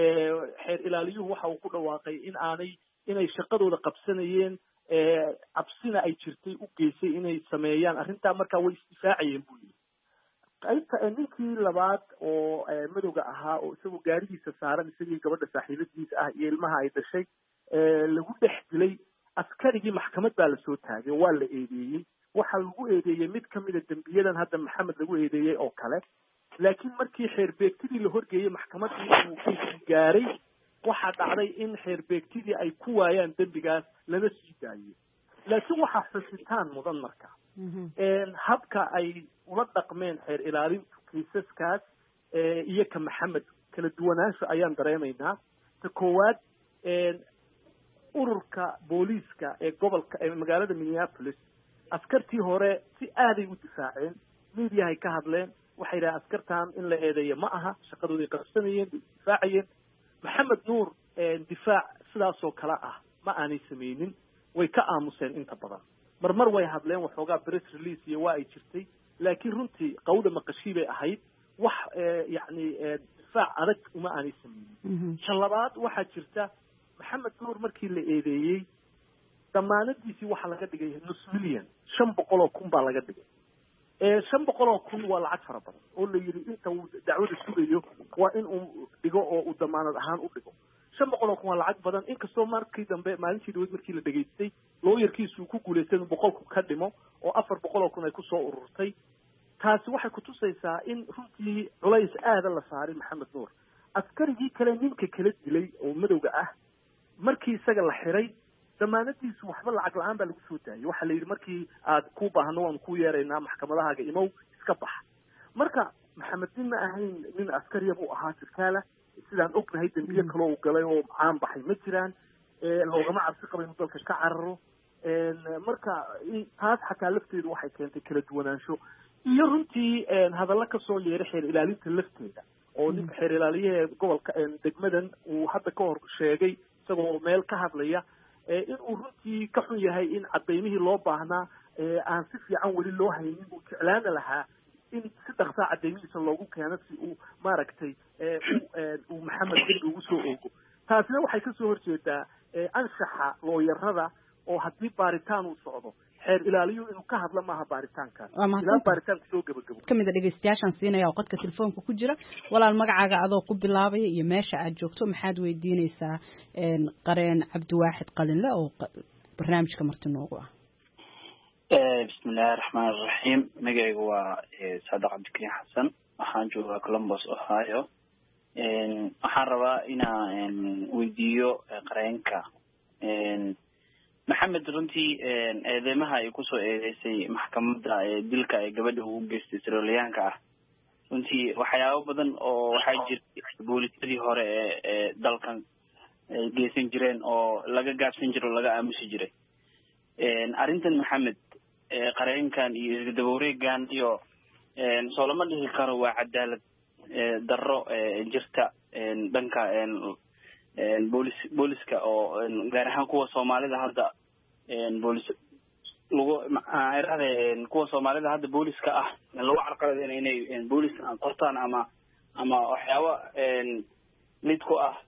xeer ilaaliyuhu waxa uu ku dhawaaqay in aanay inay shaqadooda qabsanayeen cabsina ay jirtay u geysay inay sameeyaan arrintaa markaa way isdifaacayeen buu yidhi qaybta ninkii labaad oo madowga ahaa oo isagoo gaarigiisa saaran isagii gabadha saaxiibadiisa ah iyo ilmaha ay dhashay lagu dhex dilay askarigii maxkamad baa lasoo taagay waa la eedeeyey waxaa lagu eedeeyey mid ka mida dembiyadan hadda maxamed lagu eedeeyey oo kale laakiin markii xeerbeegtidii la horgeeyey maxkamaddii uu gaaray waxaa dhacday in xeerbeegtidii ay ku waayaan dembigaas lana sii daayey laakiin waxaa xusitaan mudan marka habka ay ula dhaqmeen xeer ilaalintu kiisaskaas iyo ka maxamed kala duwanaansho ayaan dareemaynaa ta koowaad ururka booliiska ee gobolka ee magaalada Minneapolis askartii hore si aaday u difaaceen miidiyahay ka hadleen waxay yidhahdeen askartan in la eedeeyo ma aha shaqadoodii qabsanayeen difaacayeen maxamed nuur difaac sidaasoo kale ah ma aanay samaynin way ka aamuseen inta badan marmar way hadleen waxoogaa press release iyo waa ay jirtay laakiin runtii qawda maqashii bay ahayd wax yacni difaac adag uma aanay samaynin shalabaad waxaa jirta maxamed nuur markii la eedeeyey damaanadiisii waxaa laga dhigay nus milyan shan boqol oo kun baa laga dhigay shan boqol oo kun waa lacag fara badan oo la yidhi inta uu dacwada sugayo waa in uu dhigo oo uu damaanad ahaan u dhigo shan boqol oo kun waa lacag badan inkastoo markii dambe maalintii dhaweyd markii la dhegaystay looyarkiisu ku guulaystay inuu boqolku ka dhimo oo afar boqol oo kun ay kusoo ururtay taasi waxay kutusaysaa in runtii culays aada la saaray maxamed nuur askarigii kale ninka kala dilay oo madowga ah markii isaga la xiray damaanadiisu waxba lacag la-aan baa lagu soo daayay waxaa la yidhi markii aad ku baahno waanu ku yeeraynaa maxkamadahaaga imow iska bax marka maxamed nin ma ahayn nin askariya buu ahaa sarkaala sidaan ognahay dembiye kaloo uu galay oo caan baxay ma jiraan loogama cabsi qaba inuu dalka ka cararo marka taas xataa lafteedu waxay keentay kala duwanaansho iyo runtii hadalla kasoo yeeray xeer ilaalinta lafteeda oo ninka xeer ilaaliyaha gobolka degmadan uu hadda ka hor sheegay isagoo meel ka hadlaya in uu runtii ka xun yahay in cadaymihii loo baahnaa aan si fiican weli loo haynin uu jeclaana lahaa in si dhaqsaa cadaymihiisa loogu keeno si uu maaragtay uu maxamed dembi ugu soo oogo taasina waxay kasoo horjeedaa anshaxa looyarada oo haddii baaritaan uu socdo xeer ilaaliyo inuu ka hadla maaha baaritaankaas ilaa baaritaanka soo gabagabo ka mid a dhegeystayaashaan siinaya oo qodka telefoonka ku jira walaal magacaaga adoo ku bilaabaya iyo meesha aad joogto maxaad weydiinaysaa qareen cabdiwaaxid qalinle oo barnaamijka marti noogu ah bismillahi raxmaan raxiim magacaygu waa saadaq cabdikariin xasan waxaan joogaa columbus ohio waxaan rabaa inaan weydiiyo qareenka maxamed runtii eedeymaha ay kusoo eedeysay maxkamadda dilka ay gabadha ugu geystay sirolyaanka ah runtii waxyaabo badan oo waxaa jira boolisyadii hore ee ee dalkan ay geysan jireen oo laga gaabsan jiro laga aamusi jiray arrintan maxamed qareenkan iyo isdaba wareegan iyo soo lama dhihi karo waa cadaalad darro jirta dhanka boolis booliska oo gaar ahaan kuwa Soomaalida hadda boolis lagu maarade kuwa Soomaalida hadda booliska ah lagu carqaladeyn inay boolis aan qortaan ama ama waxyaabo mid ku ah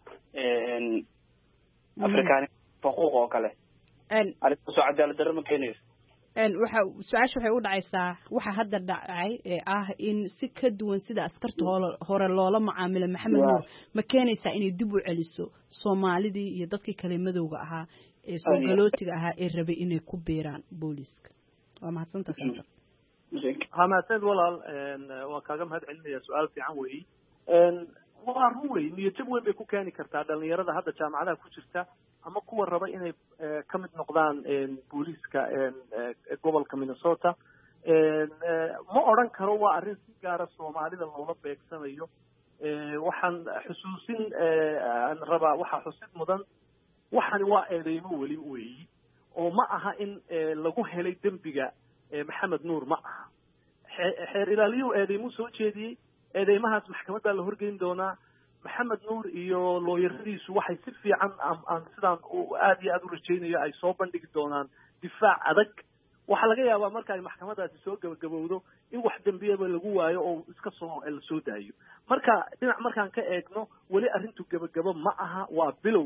afrikaan xuquuq oo kale arrinta soo cadaalad darro ma keenayso waxa su'aasha waxay u dhacaysaa waxa hadda dhacay ee ah in si ka duwan sida askarta hore loola macaamilo Maxamed Nuur ma keenaysaa inay dib u celiso Soomaalidii iyo dadkii kale madowga ahaa ee soo galootiga ahaa ee rabay inay ku beeraan booliska waa mahadsantahay ha mahadsanid walaal waa kaaga mahad celinaya su'aal fiican weey waa ruway niyad weyn bay ku keeni kartaa dhalinyarada hadda jaamacadaha ku jirta ama kuwa raba inay ka mid noqdaan booliska gobolka Minnesota ma oran karo waa arrin si gaar ah Soomaalida loola beegsanayo waxaan xusuusin aan rabaa waxa xusid mudan waxaan waa eedeymo weli weey oo ma aha in lagu helay dambiga Maxamed Nuur ma aha xeer ilaaliyo eedeymo soo jeediyay eedeymahaas maxkamadda la horgeyn doonaa Maxamed Nuur iyo looyaradiisu waxay si fiican aan sidaan aad iyo aad u rajaynayo ay soo bandhigi doonaan difaac adag waxa laga yaabaa marka ay maxkamadaasi soo gabagabowdo in wax dambiyaba lagu waayo oo iska soo la soo daayo marka dhinac markaan ka eegno wali arrintu gabagabo ma aha waa bilow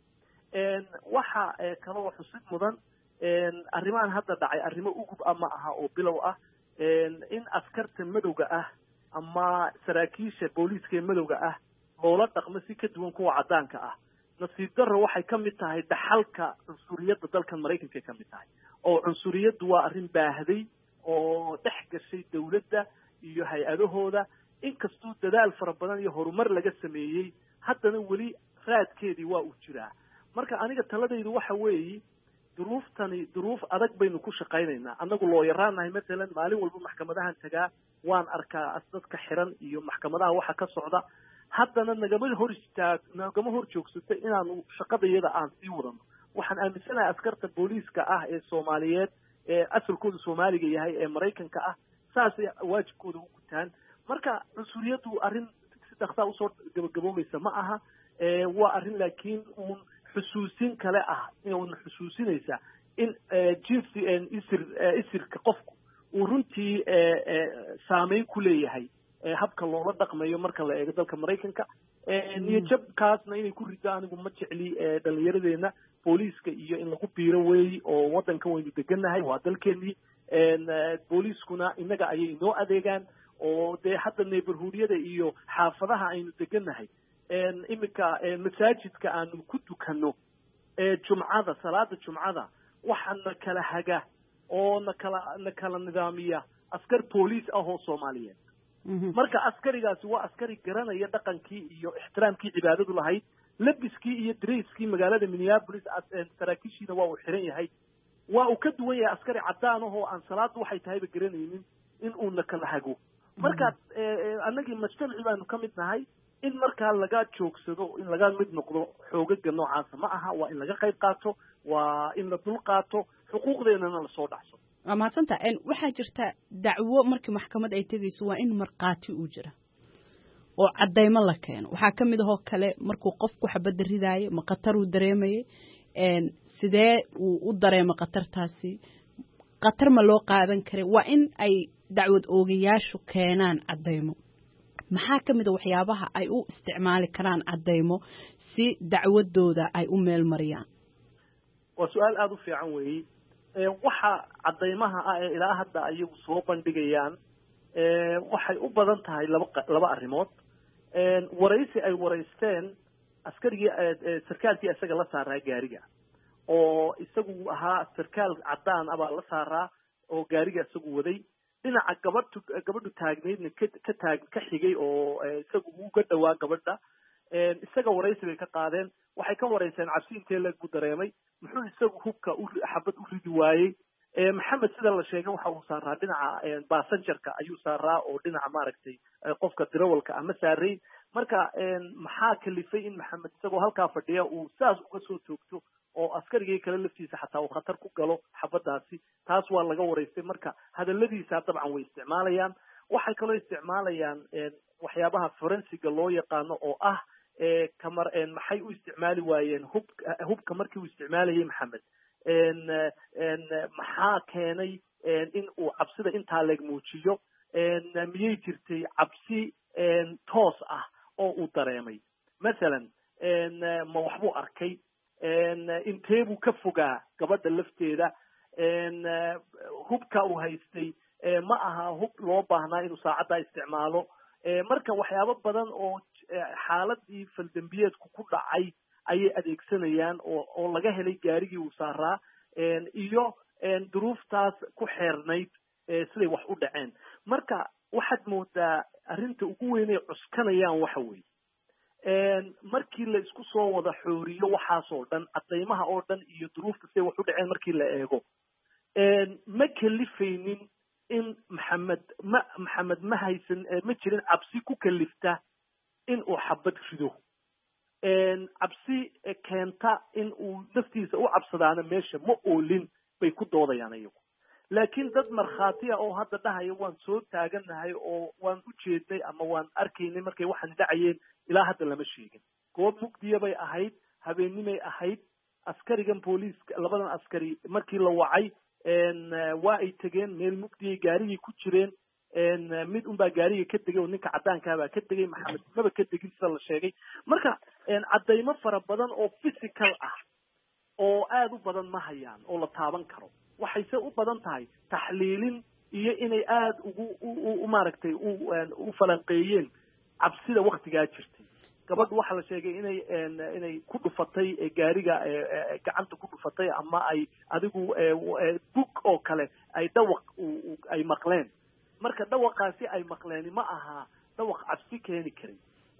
een waxa kale oo xusid mudan een arrimahan hadda dhacay arrimo ugu ama aha oo bilow ah een in askarta madowga ah ama saraakiisha booliiska madowga ah loola dhaqmo si ka duwan kuwa cadaanka ah nasiib darro waxay ka mid tahay dhaxalka cunsuriyadda dalkan Mareykanka ka mid tahay oo cunsuriyaddu waa arrin baahday oo dhex gashay dawladda iyo hay-adahooda inkastoo dadaal fara badan iyo horumar laga sameeyay haddana weli raadkeedii waa u jiraa marka aniga taladaydu waxa weeye duruuftani duruuf adag baynu ku shaqaynaynaa annagu loo yaraanahay matalan maalin walba maxkamadahan tagaa waan arkaa asdadka xiran iyo maxkamadaha waxa ka socda haddana nagama hor istaag nagama hor joogsatay inaanu shaqadayada aan sii wadano waxaan aaminsanahay askarta booliiska ah ee Soomaaliyeed ee asalkoodu Soomaaliga yahay ee Mareykanka ah saas waajibkooda u gutaan marka cunsuriyadu arrin si dhaqsa u soo gabagaboomaysa ma aha ee waa arrin laakiin uun xusuusin kale ah inuu xusuusinaysa in jinsi isir isirka qofku uu runtii saameyn ku leeyahay habka loola dhaqmayo marka la eego dalka Mareykanka niyadjabkaasna inay ku ridaan anigu ma jecli dhalinyaradeena booliiska iyo in lagu biiro weey oo wadanka waynu deganahay waa dalkeenii booliiskuna inaga ayay inoo adeegaan oo dee hadda neighborhood-yada iyo xaafadaha aynu deganahay imika masaajidka aanu ku dukano jumcada salaada jumcada waxaana kala haga oo na kala na kala nidaamiya askar booliis ah oo Soomaaliyeed marka askarigaasi waa askari garanaya dhaqankii iyo ixtiraamkii cibaadadu lahayd labiskii iyo dresskii magaalada Minneapolis saraakiishiina waa uu xiran yahay waa uu ka duwan yahay askari cadaan ah oo aan salaadu waxay tahayba garanaynin in uu na kala hago marka annagii mujtamaci baanu ka mid nahay in markaa laga joogsado in laga mid noqdo xoogaga noocaas ma aha waa in laga qayb qaato waa in la dul qaato xuquuqdeennana la soo dhacso waa mahadsantaha waxaa jirta dacwo markii maxkamad ay tegayso waa in markhaati uu jira oo caddaymo la keeno waxaa ka mid ahoo kale markuu qofku xabadda ridaayo ma khatar uu dareemayay sidee uu u dareemo khatartaasi khatar ma loo qaadan karay waa in ay dacwad oogayaashu keenaan caddaymo maxaa ka mid a waxyaabaha ay u isticmaali karaan caddaymo si dacwadooda ay u meel mariyaan waa su-aal aada u fiican weeye waxa caddaymaha ah ee ilaa hadda ayagu soo bandhigayaan waxay u badan tahay laba laba arrimood waraysi ay waraysteen askarigii sarkaalkii isaga la saaraa gaariga oo isagu ahaa sarkaal caddaan ah baa la saaraa oo gaariga isagu waday dhinaca gabadhu gabadhu taagneydna ka taag ka xigay oo isagu uga dhawaa gabadha isaga waraysi bay ka qaadeen waxay ka warayseen cabsi intee lagu dareemay muxuu isagu hubka u xabad u ridi waayey maxamed sida la sheegay waxa uu saaraa dhinaca basanjarka ayuu saaraa oo dhinaca maaragtay qofka dirawalka ama saaray marka maxaa kalifay in maxamed isagoo halkaa fadhiya uu saas uga soo toogto oo askarigii kale laftiisa xataa uu khatar ku galo xabadaasi taas waa laga waraystay marka hadaladiisa dabcan way isticmaalayaan waxay kaloo isticmaalayaan waxyaabaha forensiga loo yaqaano oo ah kamar maxay u isticmaali waayeen hub hubka markii uu isticmaalayay maxamed maxaa keenay in uu cabsida intaa leeg muujiyo miyay jirtay cabsi toos ah oo uu dareemay masalan ma waxbuu arkay intee buu ka fogaa gabadha lafteeda hubka uu haystay ma aha hub loo baahnaa inuu saacaddaa isticmaalo marka waxyaabo badan oo xaaladii faldambiyeedku ku dhacay ayay adeegsanayaan oo oo laga helay gaarigii uu saaraa iyo duruuftaas ku xeernayd siday wax u dhaceen marka waxaad moodaa arrinta ugu weyn ay cuskanayaan waxa weeye markii la isku soo wada xooriyo waxaasoo dhan cadaymaha oo dhan iyo duruufta siday wax u dhaceen markii la eego ma kalifaynin in maxamed ma maxamed ma haysan ma jirin cabsi ku kalifta in uu xabad rido cabsi keenta in uu naftiisa u cabsadaana meesha ma oolin bay ku doodayaan iyagu laakiin dad markhaati ah oo hadda dhahaya waan soo taaganahay oo waan u jeednay ama waan arkaynay markay waxaan dhacayeen ilaa hadda lama sheegin goob mugdiya bay ahayd habeennimay ahayd askarigan booliiska labadan askari markii la wacay waa ay tegeen meel mugdiyay gaarigii ku jireen mid unbaa gaariga ka degay oo ninka caddaankaabaa ka degay maxamed maba ka degin sida la sheegay marka caddaymo fara badan oo physical ah oo aada u badan ma hayaan oo la taaban karo waxayse u badan tahay taxliilin iyo inay aada ugu maaragtay u falanqeeyeen cabsida waktigaa jirtay gabadhu waxaa la sheegay inay inay ku dhufatay gaariga gacanta ku dhufatay ama ay adigu bug oo kale ay dhawaq ay maqleen marka dhawaqaasi ay maqleen ma aha dhawaq cabsi keeni karin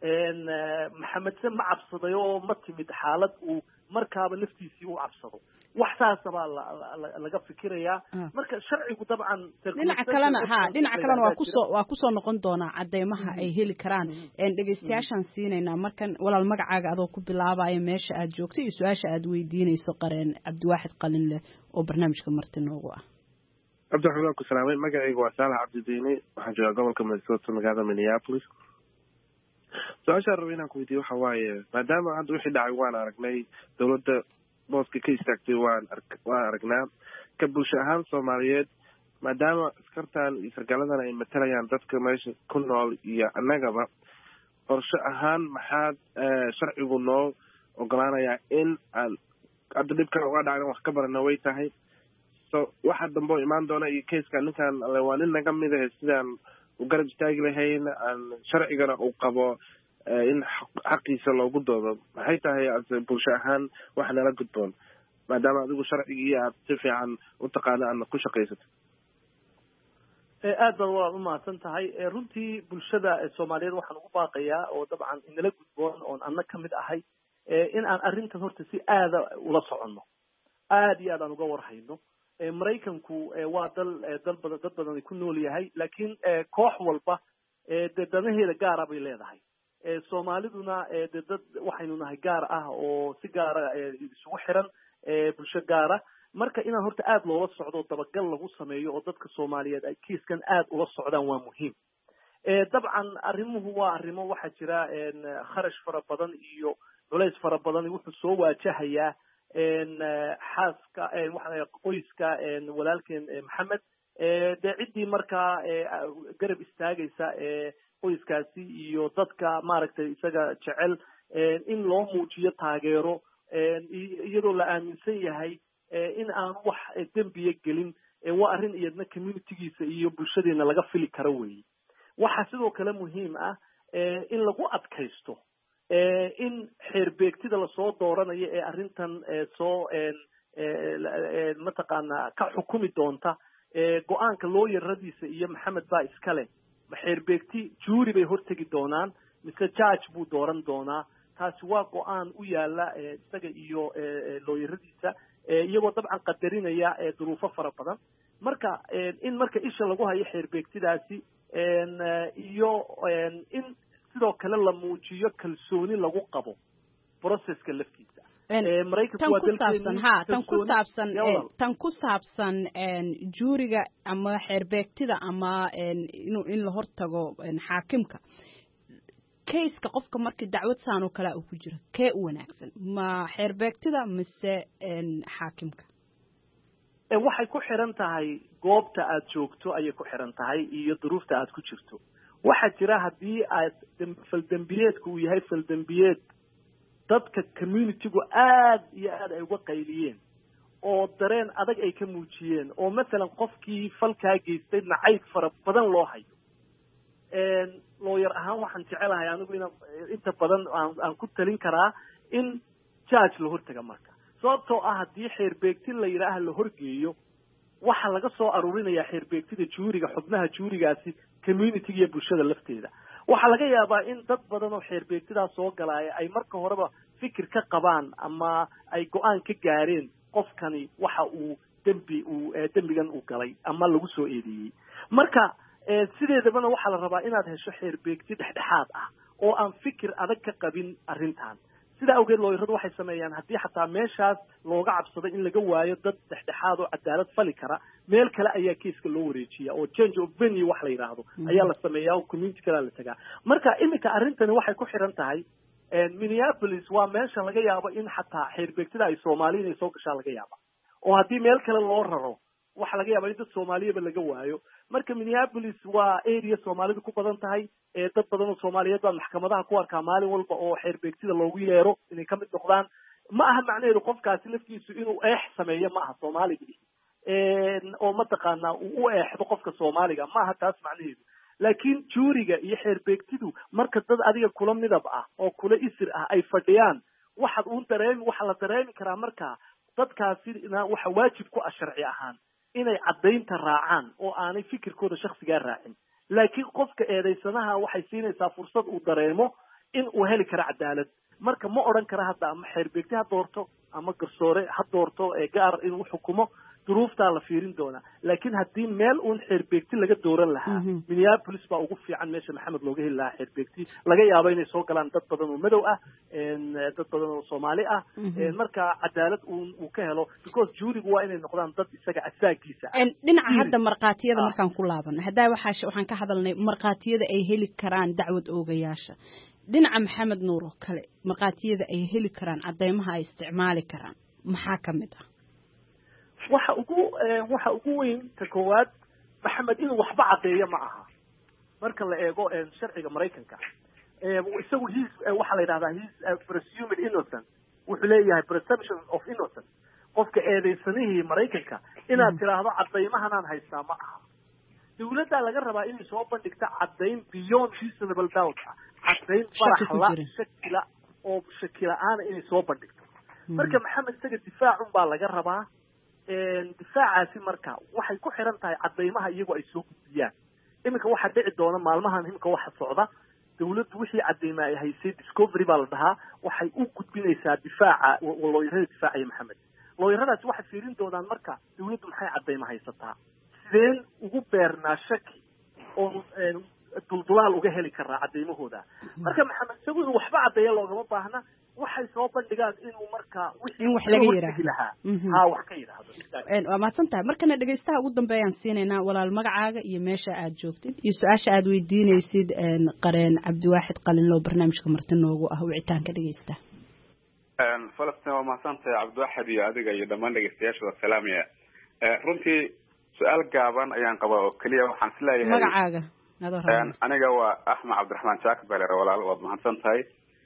maxamed se ma cabsaday oo ma timid xaalad uu markaaba naftiisii u cabsado wax saasabaa laga fikirayaa marka sharcigu dabcan dhinaca kalena ha dhinaca kalena waa kusoo waa kusoo noqon doonaa cadeymaha ay heli karaan dhegeystayaashaan siinaynaa markan walaal magacaaga adoo ku bilaabaya meesha aad joogto iyo su-aasha aad weydiinayso qareen cabdiwaaxid qalinleh oo barnaamijka marti noogu ah cabdiraxmaan ku salaamay magacayga waa saalax cabdidiini waxaan joogaa gobolka minnesota magaalada minneapolis su-aashaan raba inaan ku weydiiyo waxa waaye maadaama hadda wixii dhacay waan aragnay dawladda booska ka istaagtay waan waan aragnaa ka bulsho ahaan soomaaliyeed maadaama askartan iyo sargaladan ay matalayaan dadka meesha ku nool iyo annagaba qorshe ahaan maxaad sharcigu noo ogolaanayaa in aan hadda dhibkan uga dhacna wax ka barana way tahay so waxa dambe oo imaan doona iyo kayskan ninkan waa nin naga mid ah sidaan u garab istaagi lahayn aan sharcigana uu qabo in xaqiisa loogu doodo maxay tahay bulsho ahaan wax nala gudboon maadaama adigu sharcigii aad si fiican u taqaano aadna ku shaqaysato aad baad waad umahadsan tahay runtii bulshada soomaaliyeed waxaan ugu baaqayaa oo dabcan inala gudboon oon anna ka mid ahay in aan arrintan horta si aada ula soconno aada iyo aad aan uga warhayno maraykanku waa dal dal badan dad badan ay ku nool yahay laakiin koox walba dee danaheeda gaara bay leedahay soomaaliduna dee dad waxaynu nahay gaar ah oo si gaara isugu xiran bulsho gaara marka inaan horta aada loola socdo dabagal lagu sameeyo oo dadka soomaaliyeed ay kiiskan aada ula socdaan waa muhiim dabcan arrimuhu waa arrimo waxaa jira kharash fara badan iyo culays fara badan wuxuu soo waajahayaa xaaska qoyska walaalkeen maxamed dee ciddii markaa garab istaagaysa qoyskaasi iyo dadka maaragtay isaga jecel in loo muujiyo taageero iyadoo la aaminsan yahay in aan wax dembiya gelin waa arrin iyadna communitygiisa iyo bulshadeena laga fili karo weeye waxaa sidoo kale muhiim ah in lagu adkaysto in xeerbeegtida lasoo dooranayo ee arrintan soo mataqaanaa ka xukumi doonta go-aanka looyaradiisa iyo maxamed baa iskale xeerbeegti juuri bay hortegi doonaan mise judge buu dooran doonaa taasi waa go-aan u yaala isaga iyo looyaradiisa iyagoo dabcan qadarinaya duruufo fara badan marka in marka isha lagu hayo xeerbeegtidaasi iyo in sidoo kale la muujiyo kalsooni lagu qabo processka laftiisa tan ku saabsan ha tan ku saabsan tan ku saabsan juuriga ama xeerbeegtida ama inuu in la hortago xaakimka kayska qofka markii dacwad saan oo kale uu ku jiro kee u wanaagsan ma xeerbeegtida mise xaakimka waxay ku xiran tahay goobta aad joogto ayay ku xiran tahay iyo duruufta aad ku jirto waxaa jira haddii aad faldembiyeedku uu yahay faldembiyeed dadka communitygu aad iyo aad ay uga qayliyeen oo dareen adag ay ka muujiyeen oo masalan qofkii falkaa geystay nacayb fara badan loo hayo looyar ahaan waxaan jecelahay anigu ina inta badan aan ku talin karaa in judge la hortaga marka sababtoo ah haddii xeerbeegti la yidhaaha la horgeeyo waxaa laga soo aruurinayaa xeerbeegtida juuriga xubnaha juurigaasi communitiga iyo bulshada lafteeda waxaa laga yaabaa in dad badan oo xeerbeegtidaas soo galaaya ay marka horeba fikir ka qabaan ama ay go-aan ka gaareen qofkani waxa uu dembi uu dembigan uu galay ama lagu soo eedeeyey marka sideedabana waxaa la rabaa inaad hesho xeerbeegti dhexdhexaad ah oo aan fikir adag ka qabin arrintan sidaa awgeed looyaradu waxay sameeyaan haddii xataa meeshaas looga cabsado in laga waayo dad dhexdhexaad oo cadaalad fali kara meel kale ayaa kiiska loo wareejiya oo change of venue wax la yidhaahdo ayaa la sameeyaa oo community kalea la tagaa marka iminka arrintani waxay ku xiran tahay minneapolis waa meesha laga yaabo in xataa xeerbeegtida ay soomaali inay soo gashaa laga yaaba oo haddii meel kale loo raro waxa laga yaaba in dad soomaaliyaba laga waayo marka minneapolis waa area soomaalidu ku badan tahay dad badan oo soomaaliyeed baa maxkamadaha ku arkaa maalin walba oo xeerbeegtida loogu yeero inay ka mid noqdaan ma aha macnaheedu qofkaasi laftiisu inuu eex sameeyo ma aha soomaaligii oo mataqaanaa uu u eexdo qofka soomaaliga ma aha taas macnaheedu laakiin juuriga iyo xeerbeegtidu marka dad adiga kula midab ah oo kula isir ah ay fadhiyaan waxaad uun dareemi waxa la dareemi karaa marka dadkaasina waxa waajib ku ah sharci ahaan inay caddaynta raacaan oo aanay fikirkooda shaksigaa raacin laakiin qofka eedaysanaha waxay siinaysaa fursad uu dareemo in uu heli karo cadaalad marka ma odhan kara hadda ama xeerbeegti ha doorto ama garsoore ha doorto ee gaar inuu xukumo duruuftaa la fiirin doonaa laakiin haddii meel uun xeerbeegti laga dooran lahaa minneapolis baa ugu fiican meesha maxamed looga heli lahaa xeerbeegti laga yaabo inay soo galaan dad badan oo madow ah dad badan oo soomaali ah marka cadaalad uu ka helo because juurigu waa inay noqdaan dad isaga asaagiisa dhinaca hadda markhaatiyada markaan ku laabano haddaa waxaa waxaan ka hadalnay markhaatiyada ay heli karaan dacwad oogayaasha dhinaca maxamed nuur oo kale markhaatiyada ay heli karaan cadeymaha ay isticmaali karaan maxaa ka mid ah waxa ugu waxa ugu weyn ta koowaad maxamed inuu waxba caddeeyo ma aha marka la eego sharciga maraykanka isagu his waxaa la yidhahdaa his presumed innocent wuxuu leeyahay presumption of innocent qofka eedaysanihii maraykanka inaad tiraahdo caddaymahanaan haystaa ma aha dawladdaa laga rabaa inay soo bandhigta caddayn beyond reasonable doubt ah caddayn faraxla shakila oo shakila-aana inay soo bandhigto marka maxamed isaga difaacun baa laga rabaa difaacaasi marka waxay ku xiran tahay caddaymaha iyagoo ay soo gudbiyaan iminka waxaa dhici doona maalmahan iminka waxa socda dawladdu wixii caddayma ay haysay discovery baa la dhahaa waxay u gudbinaysaa difaaca looyarada difaacaya maxamed looyaradaasi waxay fiirin doonaan marka dawladdu maxay caddayma haysataa sideen ugu beernaa shaki oo duldulaal uga heli karaa caddaymahooda marka maxamed isagu inuu waxba caddeeya loogama baahna waxay soo bandhigaan inuu marka in wax laga yiraahdo ha wax ka yiraahdo waa mahadsan tahay markana dhegeystaha ugu dambeeyaan siinaynaa walaal magacaaga iyo meesha aad joogtid iyo su-aasha aad weydiinaysid qareen cabdiwaaxid qalinlow barnaamijka marti noogu ah wicitaanka dhegeysta falastiin waa mahadsan tahay cabdiwaaxid iyo adiga iyo dhammaan dhegeystayaasha waa salaamaya runtii su-aal gaaban ayaan qabaa oo keliya waxaan isleeyahay magacaaga aniga waa axmed cabdiraxmaan jaak beler walaal waad mahadsan tahay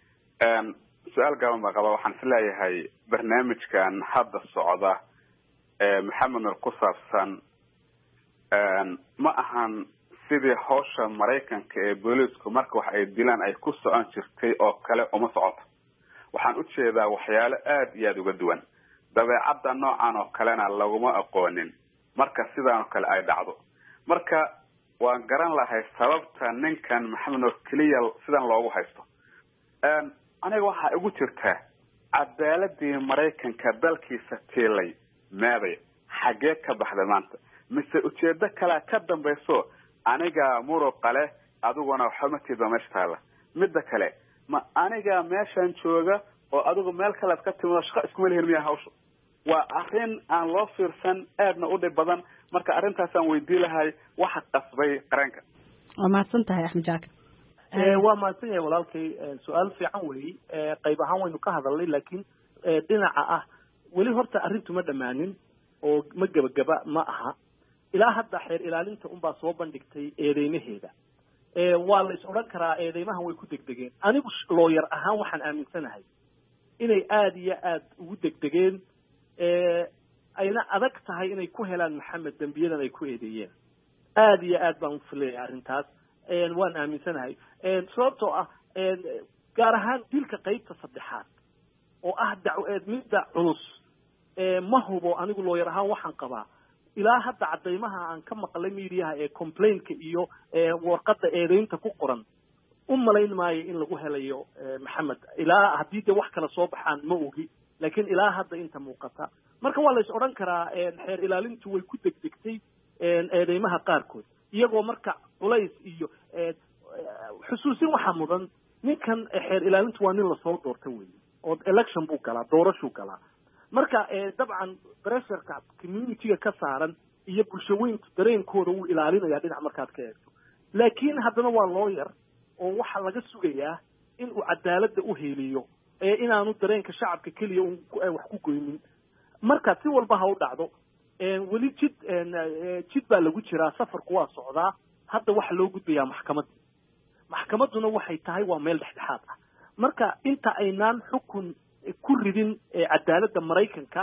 su-aal gaaban baa qaba waxaan isleeyahay barnaamijkan hadda socda maxamed nur ku saabsan ma ahan sidii hawsha maraykanka ee booliisku marka wax ay dilaan ay ku socon jirtay oo kale uma socoto waxaan ujeedaa waxyaalo aada iyo aada uga duwan dabeecadda noocan oo kalena laguma aqoonin marka sidaan oo kale ay dhacdo marka waan garan lahay sababta ninkan maxamed nur keliya sidan loogu haysto aniga waxaa igu jirtaa cadaaladii maraykanka dalkiisa tiilay meeday xagee ka baxday maanta mise ujeedo kale ka dambayso aniga muruqa leh adiguna xumatiida meesha taala midda kale ma aniga meeshan jooga oo adigu meel kale ka timo shaqo isku meel hirmiya hawsha waa arrin aan loo fiirsan aadna u dhib badan marka arrintaas aan weydii lahay waxa qasbay qaranka waa mahadsan tahay Axmed Jaakir waa mahadsan yahay walaalkay su'aal fiican weey qayb ahaan waynu ka hadalnay laakiin dhinaca ah weli horta arrintu ma dhamaanin oo ma gabagaba ma aha ilaa hadda xeer ilaalinta un baa soo bandhigtay eedeymaheeda ee waa la is oran karaa eedeymahan way ku degdegeen anigu lawyer ahaan waxaan aaminsanahay inay aad iyo aad ugu degdegeen ee ayna adag tahay inay ku helaan maxamed dambiyadan ay ku eedeeyeen aad iyo aad baan u filayay arrintaas een waan aaminsanahay een sababtoo ah een gaar ahaan dilka qaybta saddexaad oo ah dacwad midda culus ee ma hubo anigu lawyer ahaan waxaan qabaa ilaa hadda cadeymaha aan ka maqlay meediyaha ee complaintka iyo warqadda eedeynta ku qoran u malayn maayo in lagu helayo maxamed ilaa haddii de wax kala soo baxaan ma ogi laakiin ilaa hadda inta muuqata marka waa la is odhan karaa xeer ilaalintu way ku degdegtay eedeymaha qaarkood iyagoo marka culays iyo xusuusin waxaa mudan ninkan xeer ilaalintu waa nin lasoo doorta weeye oo election buu galaa doorashuu galaa marka dabcan pressureka communityga ka saaran iyo bulshaweyntu dareenkooda wuu ilaalinayaa dhinac markaad ka eegto laakiin haddana waa lawyer oo waxaa laga sugayaa in uu cadaaladda u heliyo ee inaanu dareenka shacabka keliya wax ku goynin marka si walba ha u dhacdo weli jid jid baa lagu jiraa safarku waa socdaa hadda waxa loo gudbayaa maxkamadda maxkamadduna waxay tahay waa meel dhexdhexaad ah marka inta aynaan xukun ku ridin cadaaladda maraykanka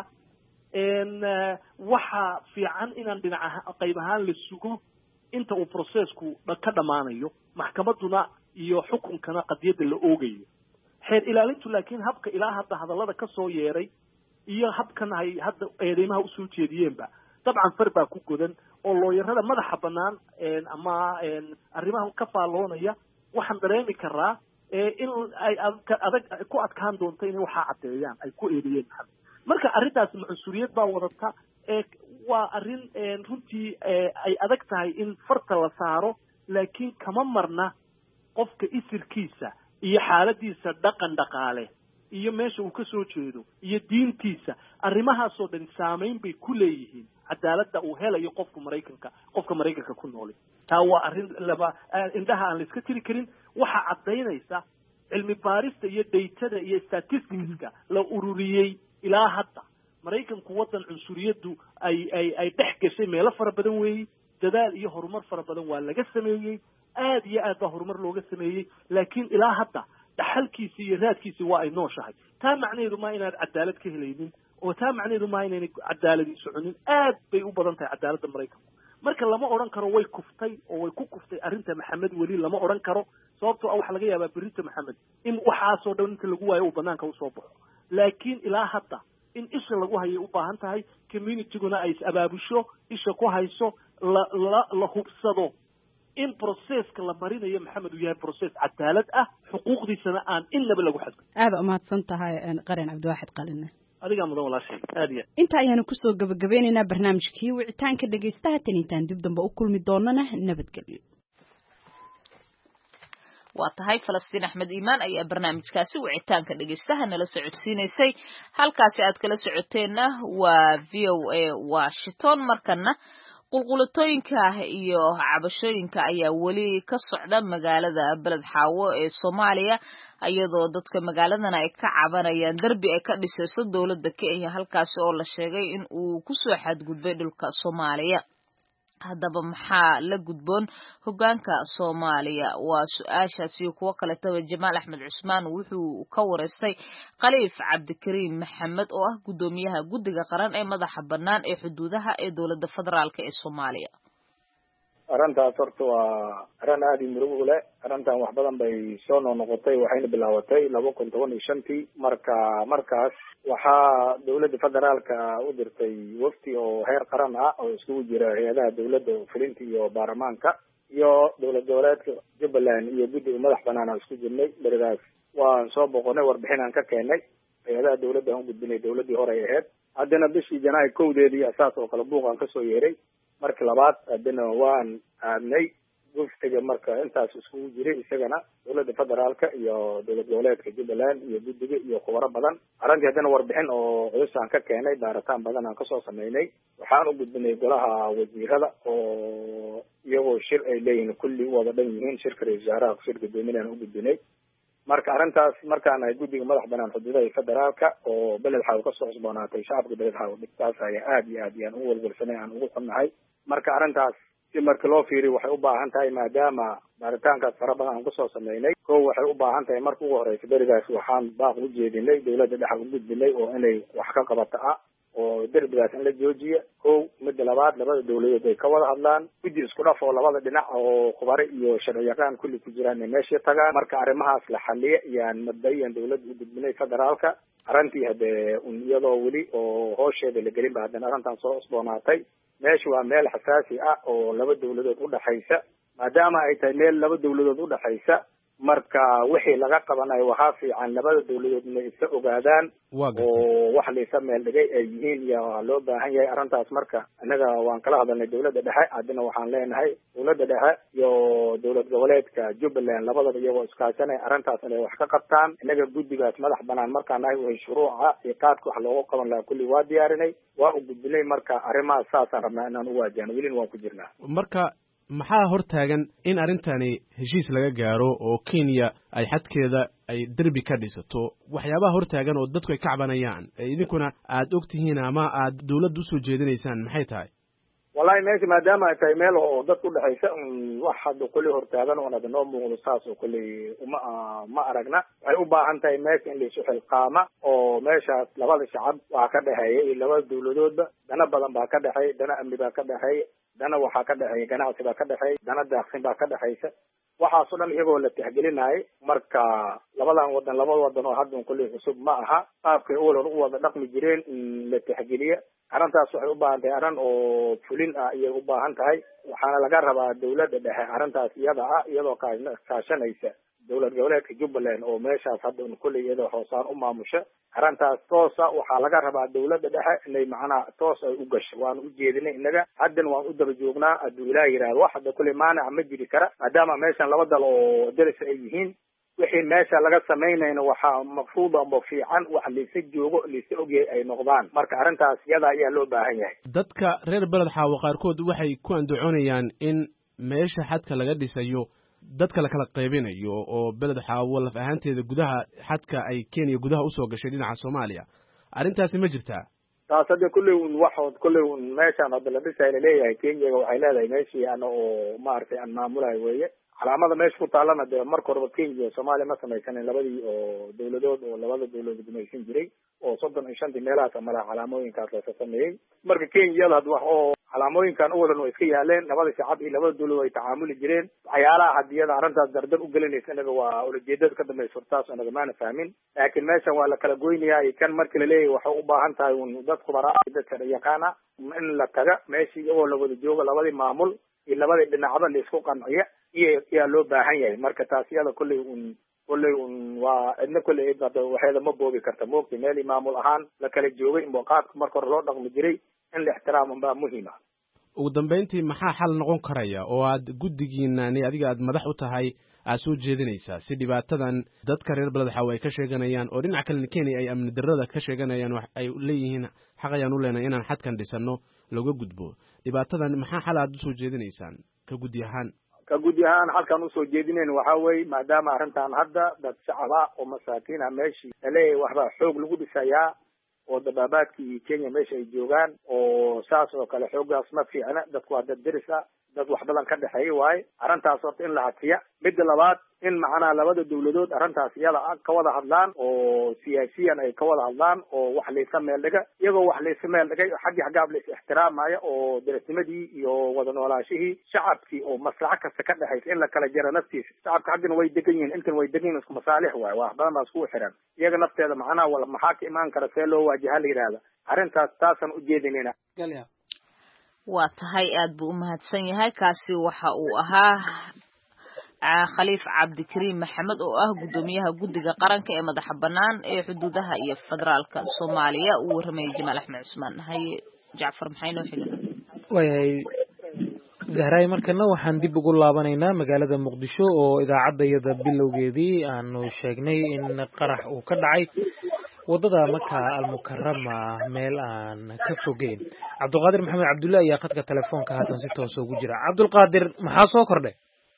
waxa fiican inaan dhinaca qayb ahaan la sugo inta uu processku ka dhamaanayo maxkamadduna iyo xukunkana qadiyadda la oogayo xeer ilaalintu laakiin habka ilaa hadda hadallada ka soo yeeray iyo habkan ay hadda eedeymaha usoo jeediyeenba dabcan far baa ku godan oo looyarada madaxa bannaan ama arrimaha ka faalloonaya waxaan dareemi karaa in ay adag ku adkaan doonto inay waxaa caddeeyaan ay ku eedeeyeen maxamed marka arrintaas cunsuriyad baa wadata waa arrin runtii ay adag tahay in farta la saaro laakiin kama marna qofka isirkiisa iyo xaaladiisa dhaqan dhaqaale iyo meesha uu ka soo jeedo iyo diintiisa arrimahaasoo dhan saamayn bay ku leeyihiin cadaaladda uu helayo qofka maraykanka qofka maraykanka ku nooli taa waa arrin laba indhaha aan la iska tiri karin waxaa caddaynaysa cilmi baarista iyo daytada iyo statisticska la ururiyey ilaa hadda maraykanku waddan cunsuriyaddu ay ay ay dhex gashay meelo fara badan weeyey dadaal iyo horumar fara badan waa laga sameeyey aad iyo aad baa horumar looga sameeyey laakiin ilaa hadda dhaxalkiisii iyo raadkiisii waa ay nooshahay taa macnaheedu maa inaad cadaalad ka helaynin oo taa macnaheedu maa inaynay cadaaladii soconin aad bay u badan tahay cadaaladda maraykanku marka lama odhan karo way kuftay oo way ku kuftay arrinta maxamed weli lama odhan karo sababtoo ah waxaa laga yaabaa berrita maxamed in waxaasoo dhan inta lagu waayo uu banaanka usoo baxo laakiin ilaa hadda in isha lagu hayay u baahan tahay communityguna ay is abaabusho isha ku hayso la la la hubsado in processka la marinayo maxamed uu yahay process cadaalad ah xuquuqdiisana aan innaba lagu xadgudbin aad u mahadsan tahay qaran cabdiwaaxid qalina adiga mudan walaashay aad iyo inta ayaanu kusoo gabagabeynaynaa barnaamijkii wicitaanka dhegaystaha tan intaan dib dambe u kulmi doonana nabadgelyo waa tahay falastiin axmed iimaan ayaa barnaamijkaasi wicitaanka dhegaystaha nala socodsiinaysay halkaasi aad kala socoteenna waa v o a washington markana qulqulatooyinka iyo cabashooyinka ayaa weli ka socda magaalada beled xaawo ee Soomaaliya iyadoo dadka magaaladana ay ka cabanayaan darbi ay ka dhisayso dawladda Kenya halkaas oo la sheegay in uu ku soo xadgudbay dhulka Soomaaliya haddaba maxaa la gudboon hoggaanka Soomaaliya waa su'aashaasi kuwa kale taba Jamaal Axmed Cusmaan wuxuu ka wareystay Khaliif Cabdikariim Maxamed oo ah gudoomiyaha guddiga qaran ee madaxa bannaan ee xuduudaha ee dawladda federaalka ee Soomaaliya arrintaas horta waa arrin aad murugo u leh arrintan wax badan bay soo noqotay waxayna bilaabatay laba kun toban iyo shantii marka markaas waxaa dawladda federaalka u dirtay wafti oo heer qaran ah oo isugu jira hay'adaha dawladda fulinta iyo baarlamaanka iyo dawlad goboleedka Jubbaland iyo guddiga madax bannaan oo isku jirnay baridaas waan soo boqonay warbixin aan ka keenay hay-adaha dawladda aan u gudbinay dawladdii hore ay ahayd haddana bishii janaayo kowdeedii asaas oo kale buuqaan kasoo yeeray markii labaad haddana waan aadnay guftiga marka intaas iskugu jiray isagana dawladda federaalka iyo dowlad goboleedka jubbaland iyo guddiga iyo khubaro badan arrintii haddana warbixin oo cudus aan ka keenay baaritaan badan aan kasoo sameynay waxaan u gudbinay golaha wasiirada oo iyagoo shir ay leeyihiin kulli u wada dhan yihiin shirka ra-isul wasaaraha shir guddoominayaan u gudbinay marka arrintaas markaan ahay guddiga madax banaan xuduudaha federaalka oo beled xaaw kasoo cusboonaatay shacabka beled xaaw dhibtaas ayaa aada iyo aad iyaan u walwalsanay aan ugu xunnahay marka arrintaas si marka loo fiiriyo waxay u baahan tahay maadaama baaritaankaas fara badan aan kusoo sameynay ko waxay u baahan tahay marka ugu horeysa berigaas waxaan baaq u jeedinay dawladda dhexa u gudbinay oo inay wax ka qabata ah oo derbigaas in la joojiya ko midda labaad labada dawladood ay ka wada hadlaan guddi isku dhaf oo labada dhinac oo khubaro iyo sharci yaqaan kulli ku jiraan inay meesha tagaan marka arrimahaas la xaliya iyaan mabdayan dawladda u gudbinay federaalka arrintii haddee un iyadoo weli oo hoosheeda la gelin ba haddana arrintan soo cusboonaatay meesha waa meel xasaasi ah oo laba dawladood udhaxaysa maadaama ay tahay meel laba dawladood udhaxaysa marka wixii laga qabanayo waxaa fiican labada dawladood inay isa ogaadaan oo wax laysa meel dhigay ay yihiin iyo loo baahan yahay arrintaas marka innaga waan kala hadalnay dawladda dhexe haddana waxaan leenahay dawladda dhexe iyo dowlad goboleedka jubbaland labadaba iyagoo iskaashanay arrintaas inay wax ka qabtaan innaga guddigaas madax banaan markaan nahay way shuruuca iyo qaadka wax loogu qaban lahaa kulli waa diyaarinay waa u gudbinay marka arrimahaas saasaan rabnaa inaan u waajahno welina waan ku jirnaa marka maxaa hortaagan in arrintani heshiis laga gaaro oo Kenya ay xadkeeda ay derbi ka dhisato waxyaabaha hortaagan oo dadku ay ka cabanayaan idinkuna aad ogtihiin ama aad dawladda u soo jeedinaysaan maxay tahay wallahi meesha maadaama ay tahay meel oo dadku udhexaysa wax hadda kulli hortaagan oo nada noo muuqdo saas oo kulli uma ma aragna waxay u baahan tahay meesha in laysu xilqaama oo meeshaas labada shacab waa ka dhexeeya iyo labada dawladoodba dana badan baa ka dhexeeya dana amni baa ka dhexeeya dana waxaa ka dhexeeya ganacsi baa ka dhexeeya dana daaqsin baa ka dhexaysa waxaasoo dhan iyagoo la tixgelinayay marka labadan wadan labada wadan oo haddan kulli cusub ma aha qaabkay oolon u wada dhaqmi jireen in la tixgeliya arrintaas waxay u baahan tahay arrin oo fulin ah ayay u baahan tahay waxaana laga rabaa dawladda dhexe arrintaas iyada ah iyadoo kaashanaysa dowlad goboleedka jubbaland oo meeshaas hadda un kulli iyadoo hoosaan u maamusha arrintaas toosa waxaa laga rabaa dawladda dhexe inay macnaha toos ay u gasho waan u jeedinay innaga haddana waan u daba joognaa hadduu ilaah yidhahdo wax hadda kulli maanaca ma jiri kara maadaama meeshan laba dal oo daris ay yihiin wixii meesha laga samaynayna waxaa maqsuud amba fiican wax laysa joogo laysa ogyahay ay noqdaan marka arrintaas iyada ayaa loo baahan yahay dadka reer beled xaawo qaarkood waxay ku andacoonayaan in meesha xadka laga dhisayo dadka la kala qaybinayo oo beled xaawo laf ahaanteeda gudaha xadka ay Kenya gudaha usoo gashay dhinaca Soomaaliya arrintaasi ma jirtaa taas hadda kulli un waxood kulli un meeshaan hadda la dhisay leeyahay Kenya waxay leedahay meeshii ana oo maartay aan maamulahay weeye calaamada meesha ku taalana dee marka horeba Kenya iyo Soomaaliya ma samaysanin labadii oo dawladood oo labada dawladood gumaysan jiray oo soddon iyo shantii meelahaas amala calaamooyinkaas la sameeyey marka Kenya iyada had wax oo calaamooyinkan uwalan way iska yaaleen labada shacab iyo labada dawladood ay tacaamuli jireen waxyaalaha hadiyada arrintaas dardar u gelinaysa inaga waa ulajeedada ka dambaysa hortaas inaga maana fahmin laakiin meeshan waa la kala goynayaa kan markii la leeyahay waxay u baahan tahay un dad khubara dadka yaqaana in la taga meeshii iyagoo la wada joogo labadii maamul iyo labadii dhinacba la isku qanciya iyo yaa loo baahan yahay marka taas iyada kulley un kulley un waa cidna kulley waxeeda ma boobi karta moogtay meelii maamul ahaan la kala joogay inbo qaadka marka hore loo dhaqmi jiray in la ixtiraamo baa muhiima ugu dambayntii maxaa xal noqon karaya oo aad guddigiinani adiga aad madax u tahay aad soo jeedinaysaa si dhibaatadan dadka reer beled xaawo ay ka sheeganayaan oo dhinaca kalena Kenya ay amni darrada ka sheeganayaan wax ay leeyihiin xaq ayaan u leenahay inaan xadkan dhisano looga gudbo dhibaatadan maxaa xal aad usoo jeedinaysaan ka guddi ahaan ka guddi ahaan halkan usoo jeedinayn waxaa weeye maadaama arrintan hadda dad shacab ah oo masaakiin ah meeshii laleeyahay waxbaa xoog lagu dhisayaa oo dabaabaadkii iyo Kenya meesha ay joogaan oo saas oo kale xoogaas ma fiicna dadku waa dad deris ah dad wax badan ka dhexeeya waaye arrintaas horta in la hatiya midda labaad in macnaha labada dawladood arrintaas iyada ka wada hadlaan oo siyaasiyan ay ka wada hadlaan oo wax laysa meel dhiga iyagoo wax laysa meel dhigay xaggi xaggaab lays ixtiraamaya oo derisnimadii iyo wada noolaashihii shacabkii oo maslaxo kasta ka dhexaysa in la kala jaro naftiisa shacabka xaggana way degan yihiin intan way degan yihin isku masaalix waaye wax badan baa iskugu xiran iyaga nafteeda macnaha wala maxaa ka imaan kara see loo waajaha la yidhaahda arrintaas taasaan ujeedinayna waa tahay aad buu u mahadsan yahay kaasi waxa uu ahaa khaliif cabdikariim maxamed oo ah guddoomiyaha guddiga qaranka ee madaxa bannaan ee xuduudaha iyo federaalka soomaaliya uu warramayay jamaal axmed cusmaan. haye jacfar maxay noo xigan? waayahay zahraay, markana waxaan dib ugu laabanaynaa magaalada muqdisho oo idaacaddayada bilowgeedii aanu sheegnay in qarax uu ka dhacay waddada maka almukarama meel aan ka fogeyn. cabdulqaadir maxamed cabdulle ayaa khadka telefoonka haatan si toos ugu jira. cabdulqaadir, maxaa soo kordhay?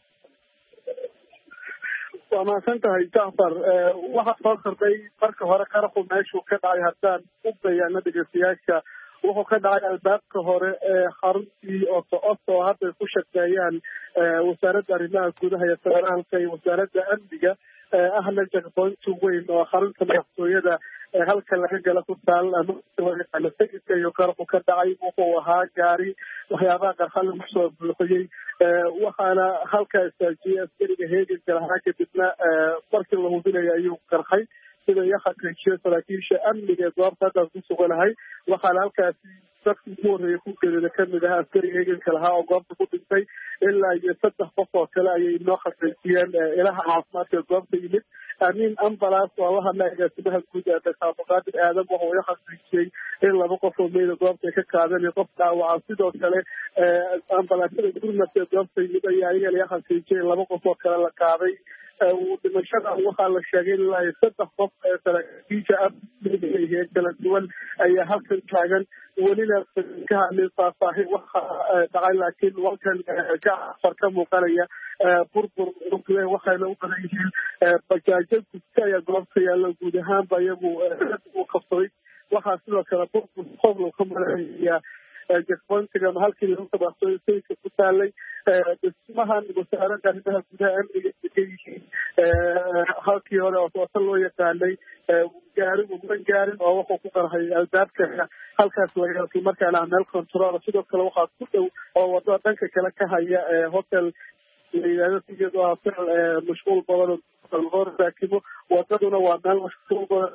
waa mahadsan tahay jacfar. waxaa soo kordhay marka hore qaraxu meeshuu ka dhacay haddaan u bayaano dhegeystayaasha. wuxuu ka dhacay albaabka hore ee xaruntii oto oto oo hadda ku shaqeeyaan wasaaradda arrimaha gudaha iyo federaalka iyo wasaaradda amniga ahna jagboonti weyn oo xarunta madaxtooyada halka laga gala ku taal amaasegidka iyo qaraxu ka dhacay. wuxuu ahaa gaari waxyaabaha qarxa lagu soo buuxiyey waxaana halka istaajiyey askariga heeganka lahaa kadibna markii la hubinaya ayuu qarxay sida iyo xaqiijiyo saraakiisha amniga ee goobta haddaas ku suganahay. waxaana halkaasi dadkii ugu horreeyay ku geerida kamid ahaa askariga heeganka lahaa oo goobta ku dhintay ilaa iyo saddex qof oo kale ayay inoo xaqiijiyeen ilaha caafimaadka ee goobta yimid. amiin ambalaas oo la hadlay agaasimaha guud ee doctor abdulqaadir aadam waxa uu xaqiijiyey in laba qof oo meyda goobta ay ka qaadeen iyo qof dhaawaca. sidoo kale ambalaasada gurmadka ee goobta yimid ayaa ayaga laga xaqiijiyey in laba qof oo kale la qaaday. dhimashada waxaa la sheegay ilaa iyo saddex qof ee saraakiisha amniga kala duwan ayaa halkan taagan. welina ka hadlin faahfaahin waxa dhacay, laakiin walkan jacfar ka muuqanaya burbur rugle waxayna u badan yihiin bajaajo gudka ayaa goobta yaalla guud ahaanba iyagu u qabsaday. waxaa sidoo kale burbur qoblow ka marayaa jagboontiga halkii lagu tabaxsooy sayidka ku taalay. dhismahan wasaaradda arrimaha gudaha amniga ka yihiin halkii hore oo sooto loo yaqaanay gaarigu ma gaarin oo wuxuu ku qarxay albaabka halkaas laga helkay markaana meel control. sidoo kale waxaa ku dhow oo wadada dhanka kale ka haya hotel la yidhahdo iyadoo hotel mashquul badan oo raakimo. wadaduna waa meel mashquul badan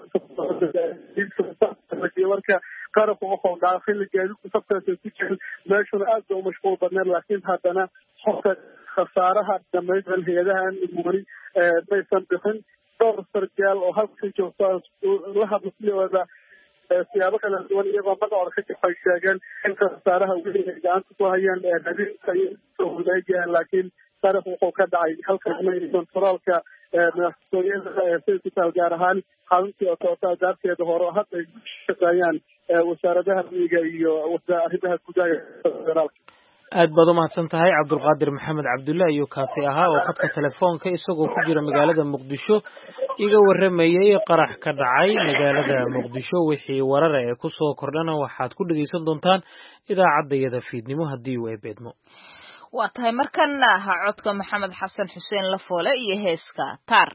marka qaraxu wuxuu dhacay xilli gaadiidku sabtaasa ku jirin meeshuna aad ba u mashquul badneed. laakiin haddana xogta khasaaraha dhamaystiran hay-adaha amnigu weli maysan bixin. dhowr sargaal oo halka joogta la hadla sidooda siyaabo kala duwan iyagoo magacooda ka jafay sheegeen in khasaaraha weli ay gacanta ku hayaan habeenka iyo wadaagayaan. laakiin qarax wuxuu ka dhacay halka kontaroolka madaxtooyada sayid ku taal gaar ahaan xaruntii otoota albaabkeeda hore oo hadda ay ku shaqeeyaan wasaaradaha amniga iyo arrimaha gudaha federaalka. aad baad u mahadsan tahay cabdulqaadir maxamed cabdulle ayuu kaasi ahaa oo khadka telefoonka isagoo ku jira magaalada muqdisho iga warramayay qarax ka dhacay magaalada muqdisho. wixii warara ee ku soo kordhana waxaad ku dhegaysan doontaan idaacaddayada fiidnimo haddii uu eebeedmo. waa tahay markana ha codka maxamed xasan xuseen lafoole iyo heeska taar.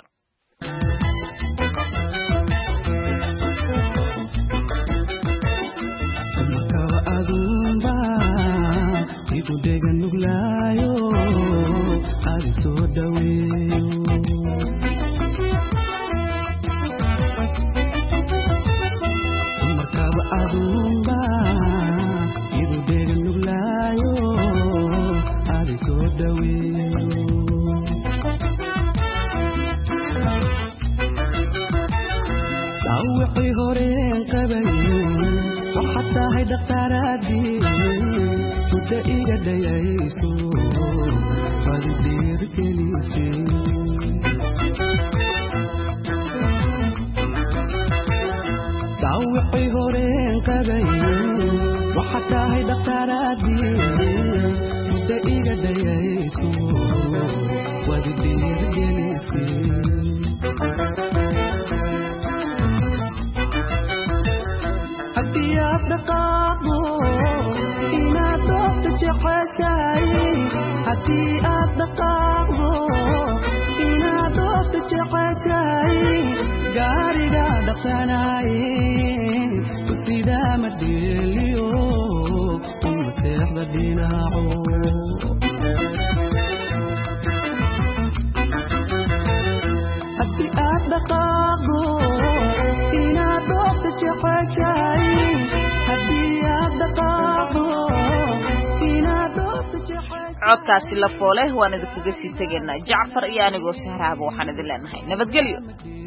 codkaasi la foole waan idinkaga sii tegaynaa jacfar iyo anigoo sahraaba waxaan idin leenahay nabadgelyo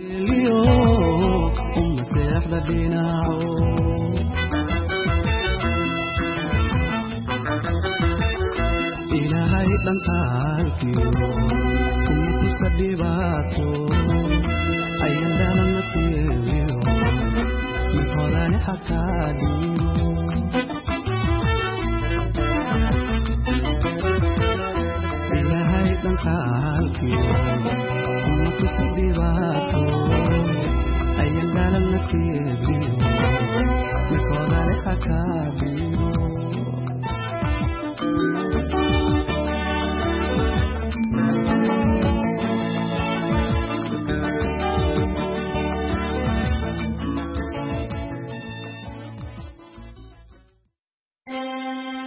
ilaahay dhankaalkiyo kuma kusa dhibaato ayan dhalana teeliyo mid horani xataa dhiiro ilaahay dhankaalkiyo kuma kusa dhibaato ayan dhalana teeliyo mid horani xataa dhiiro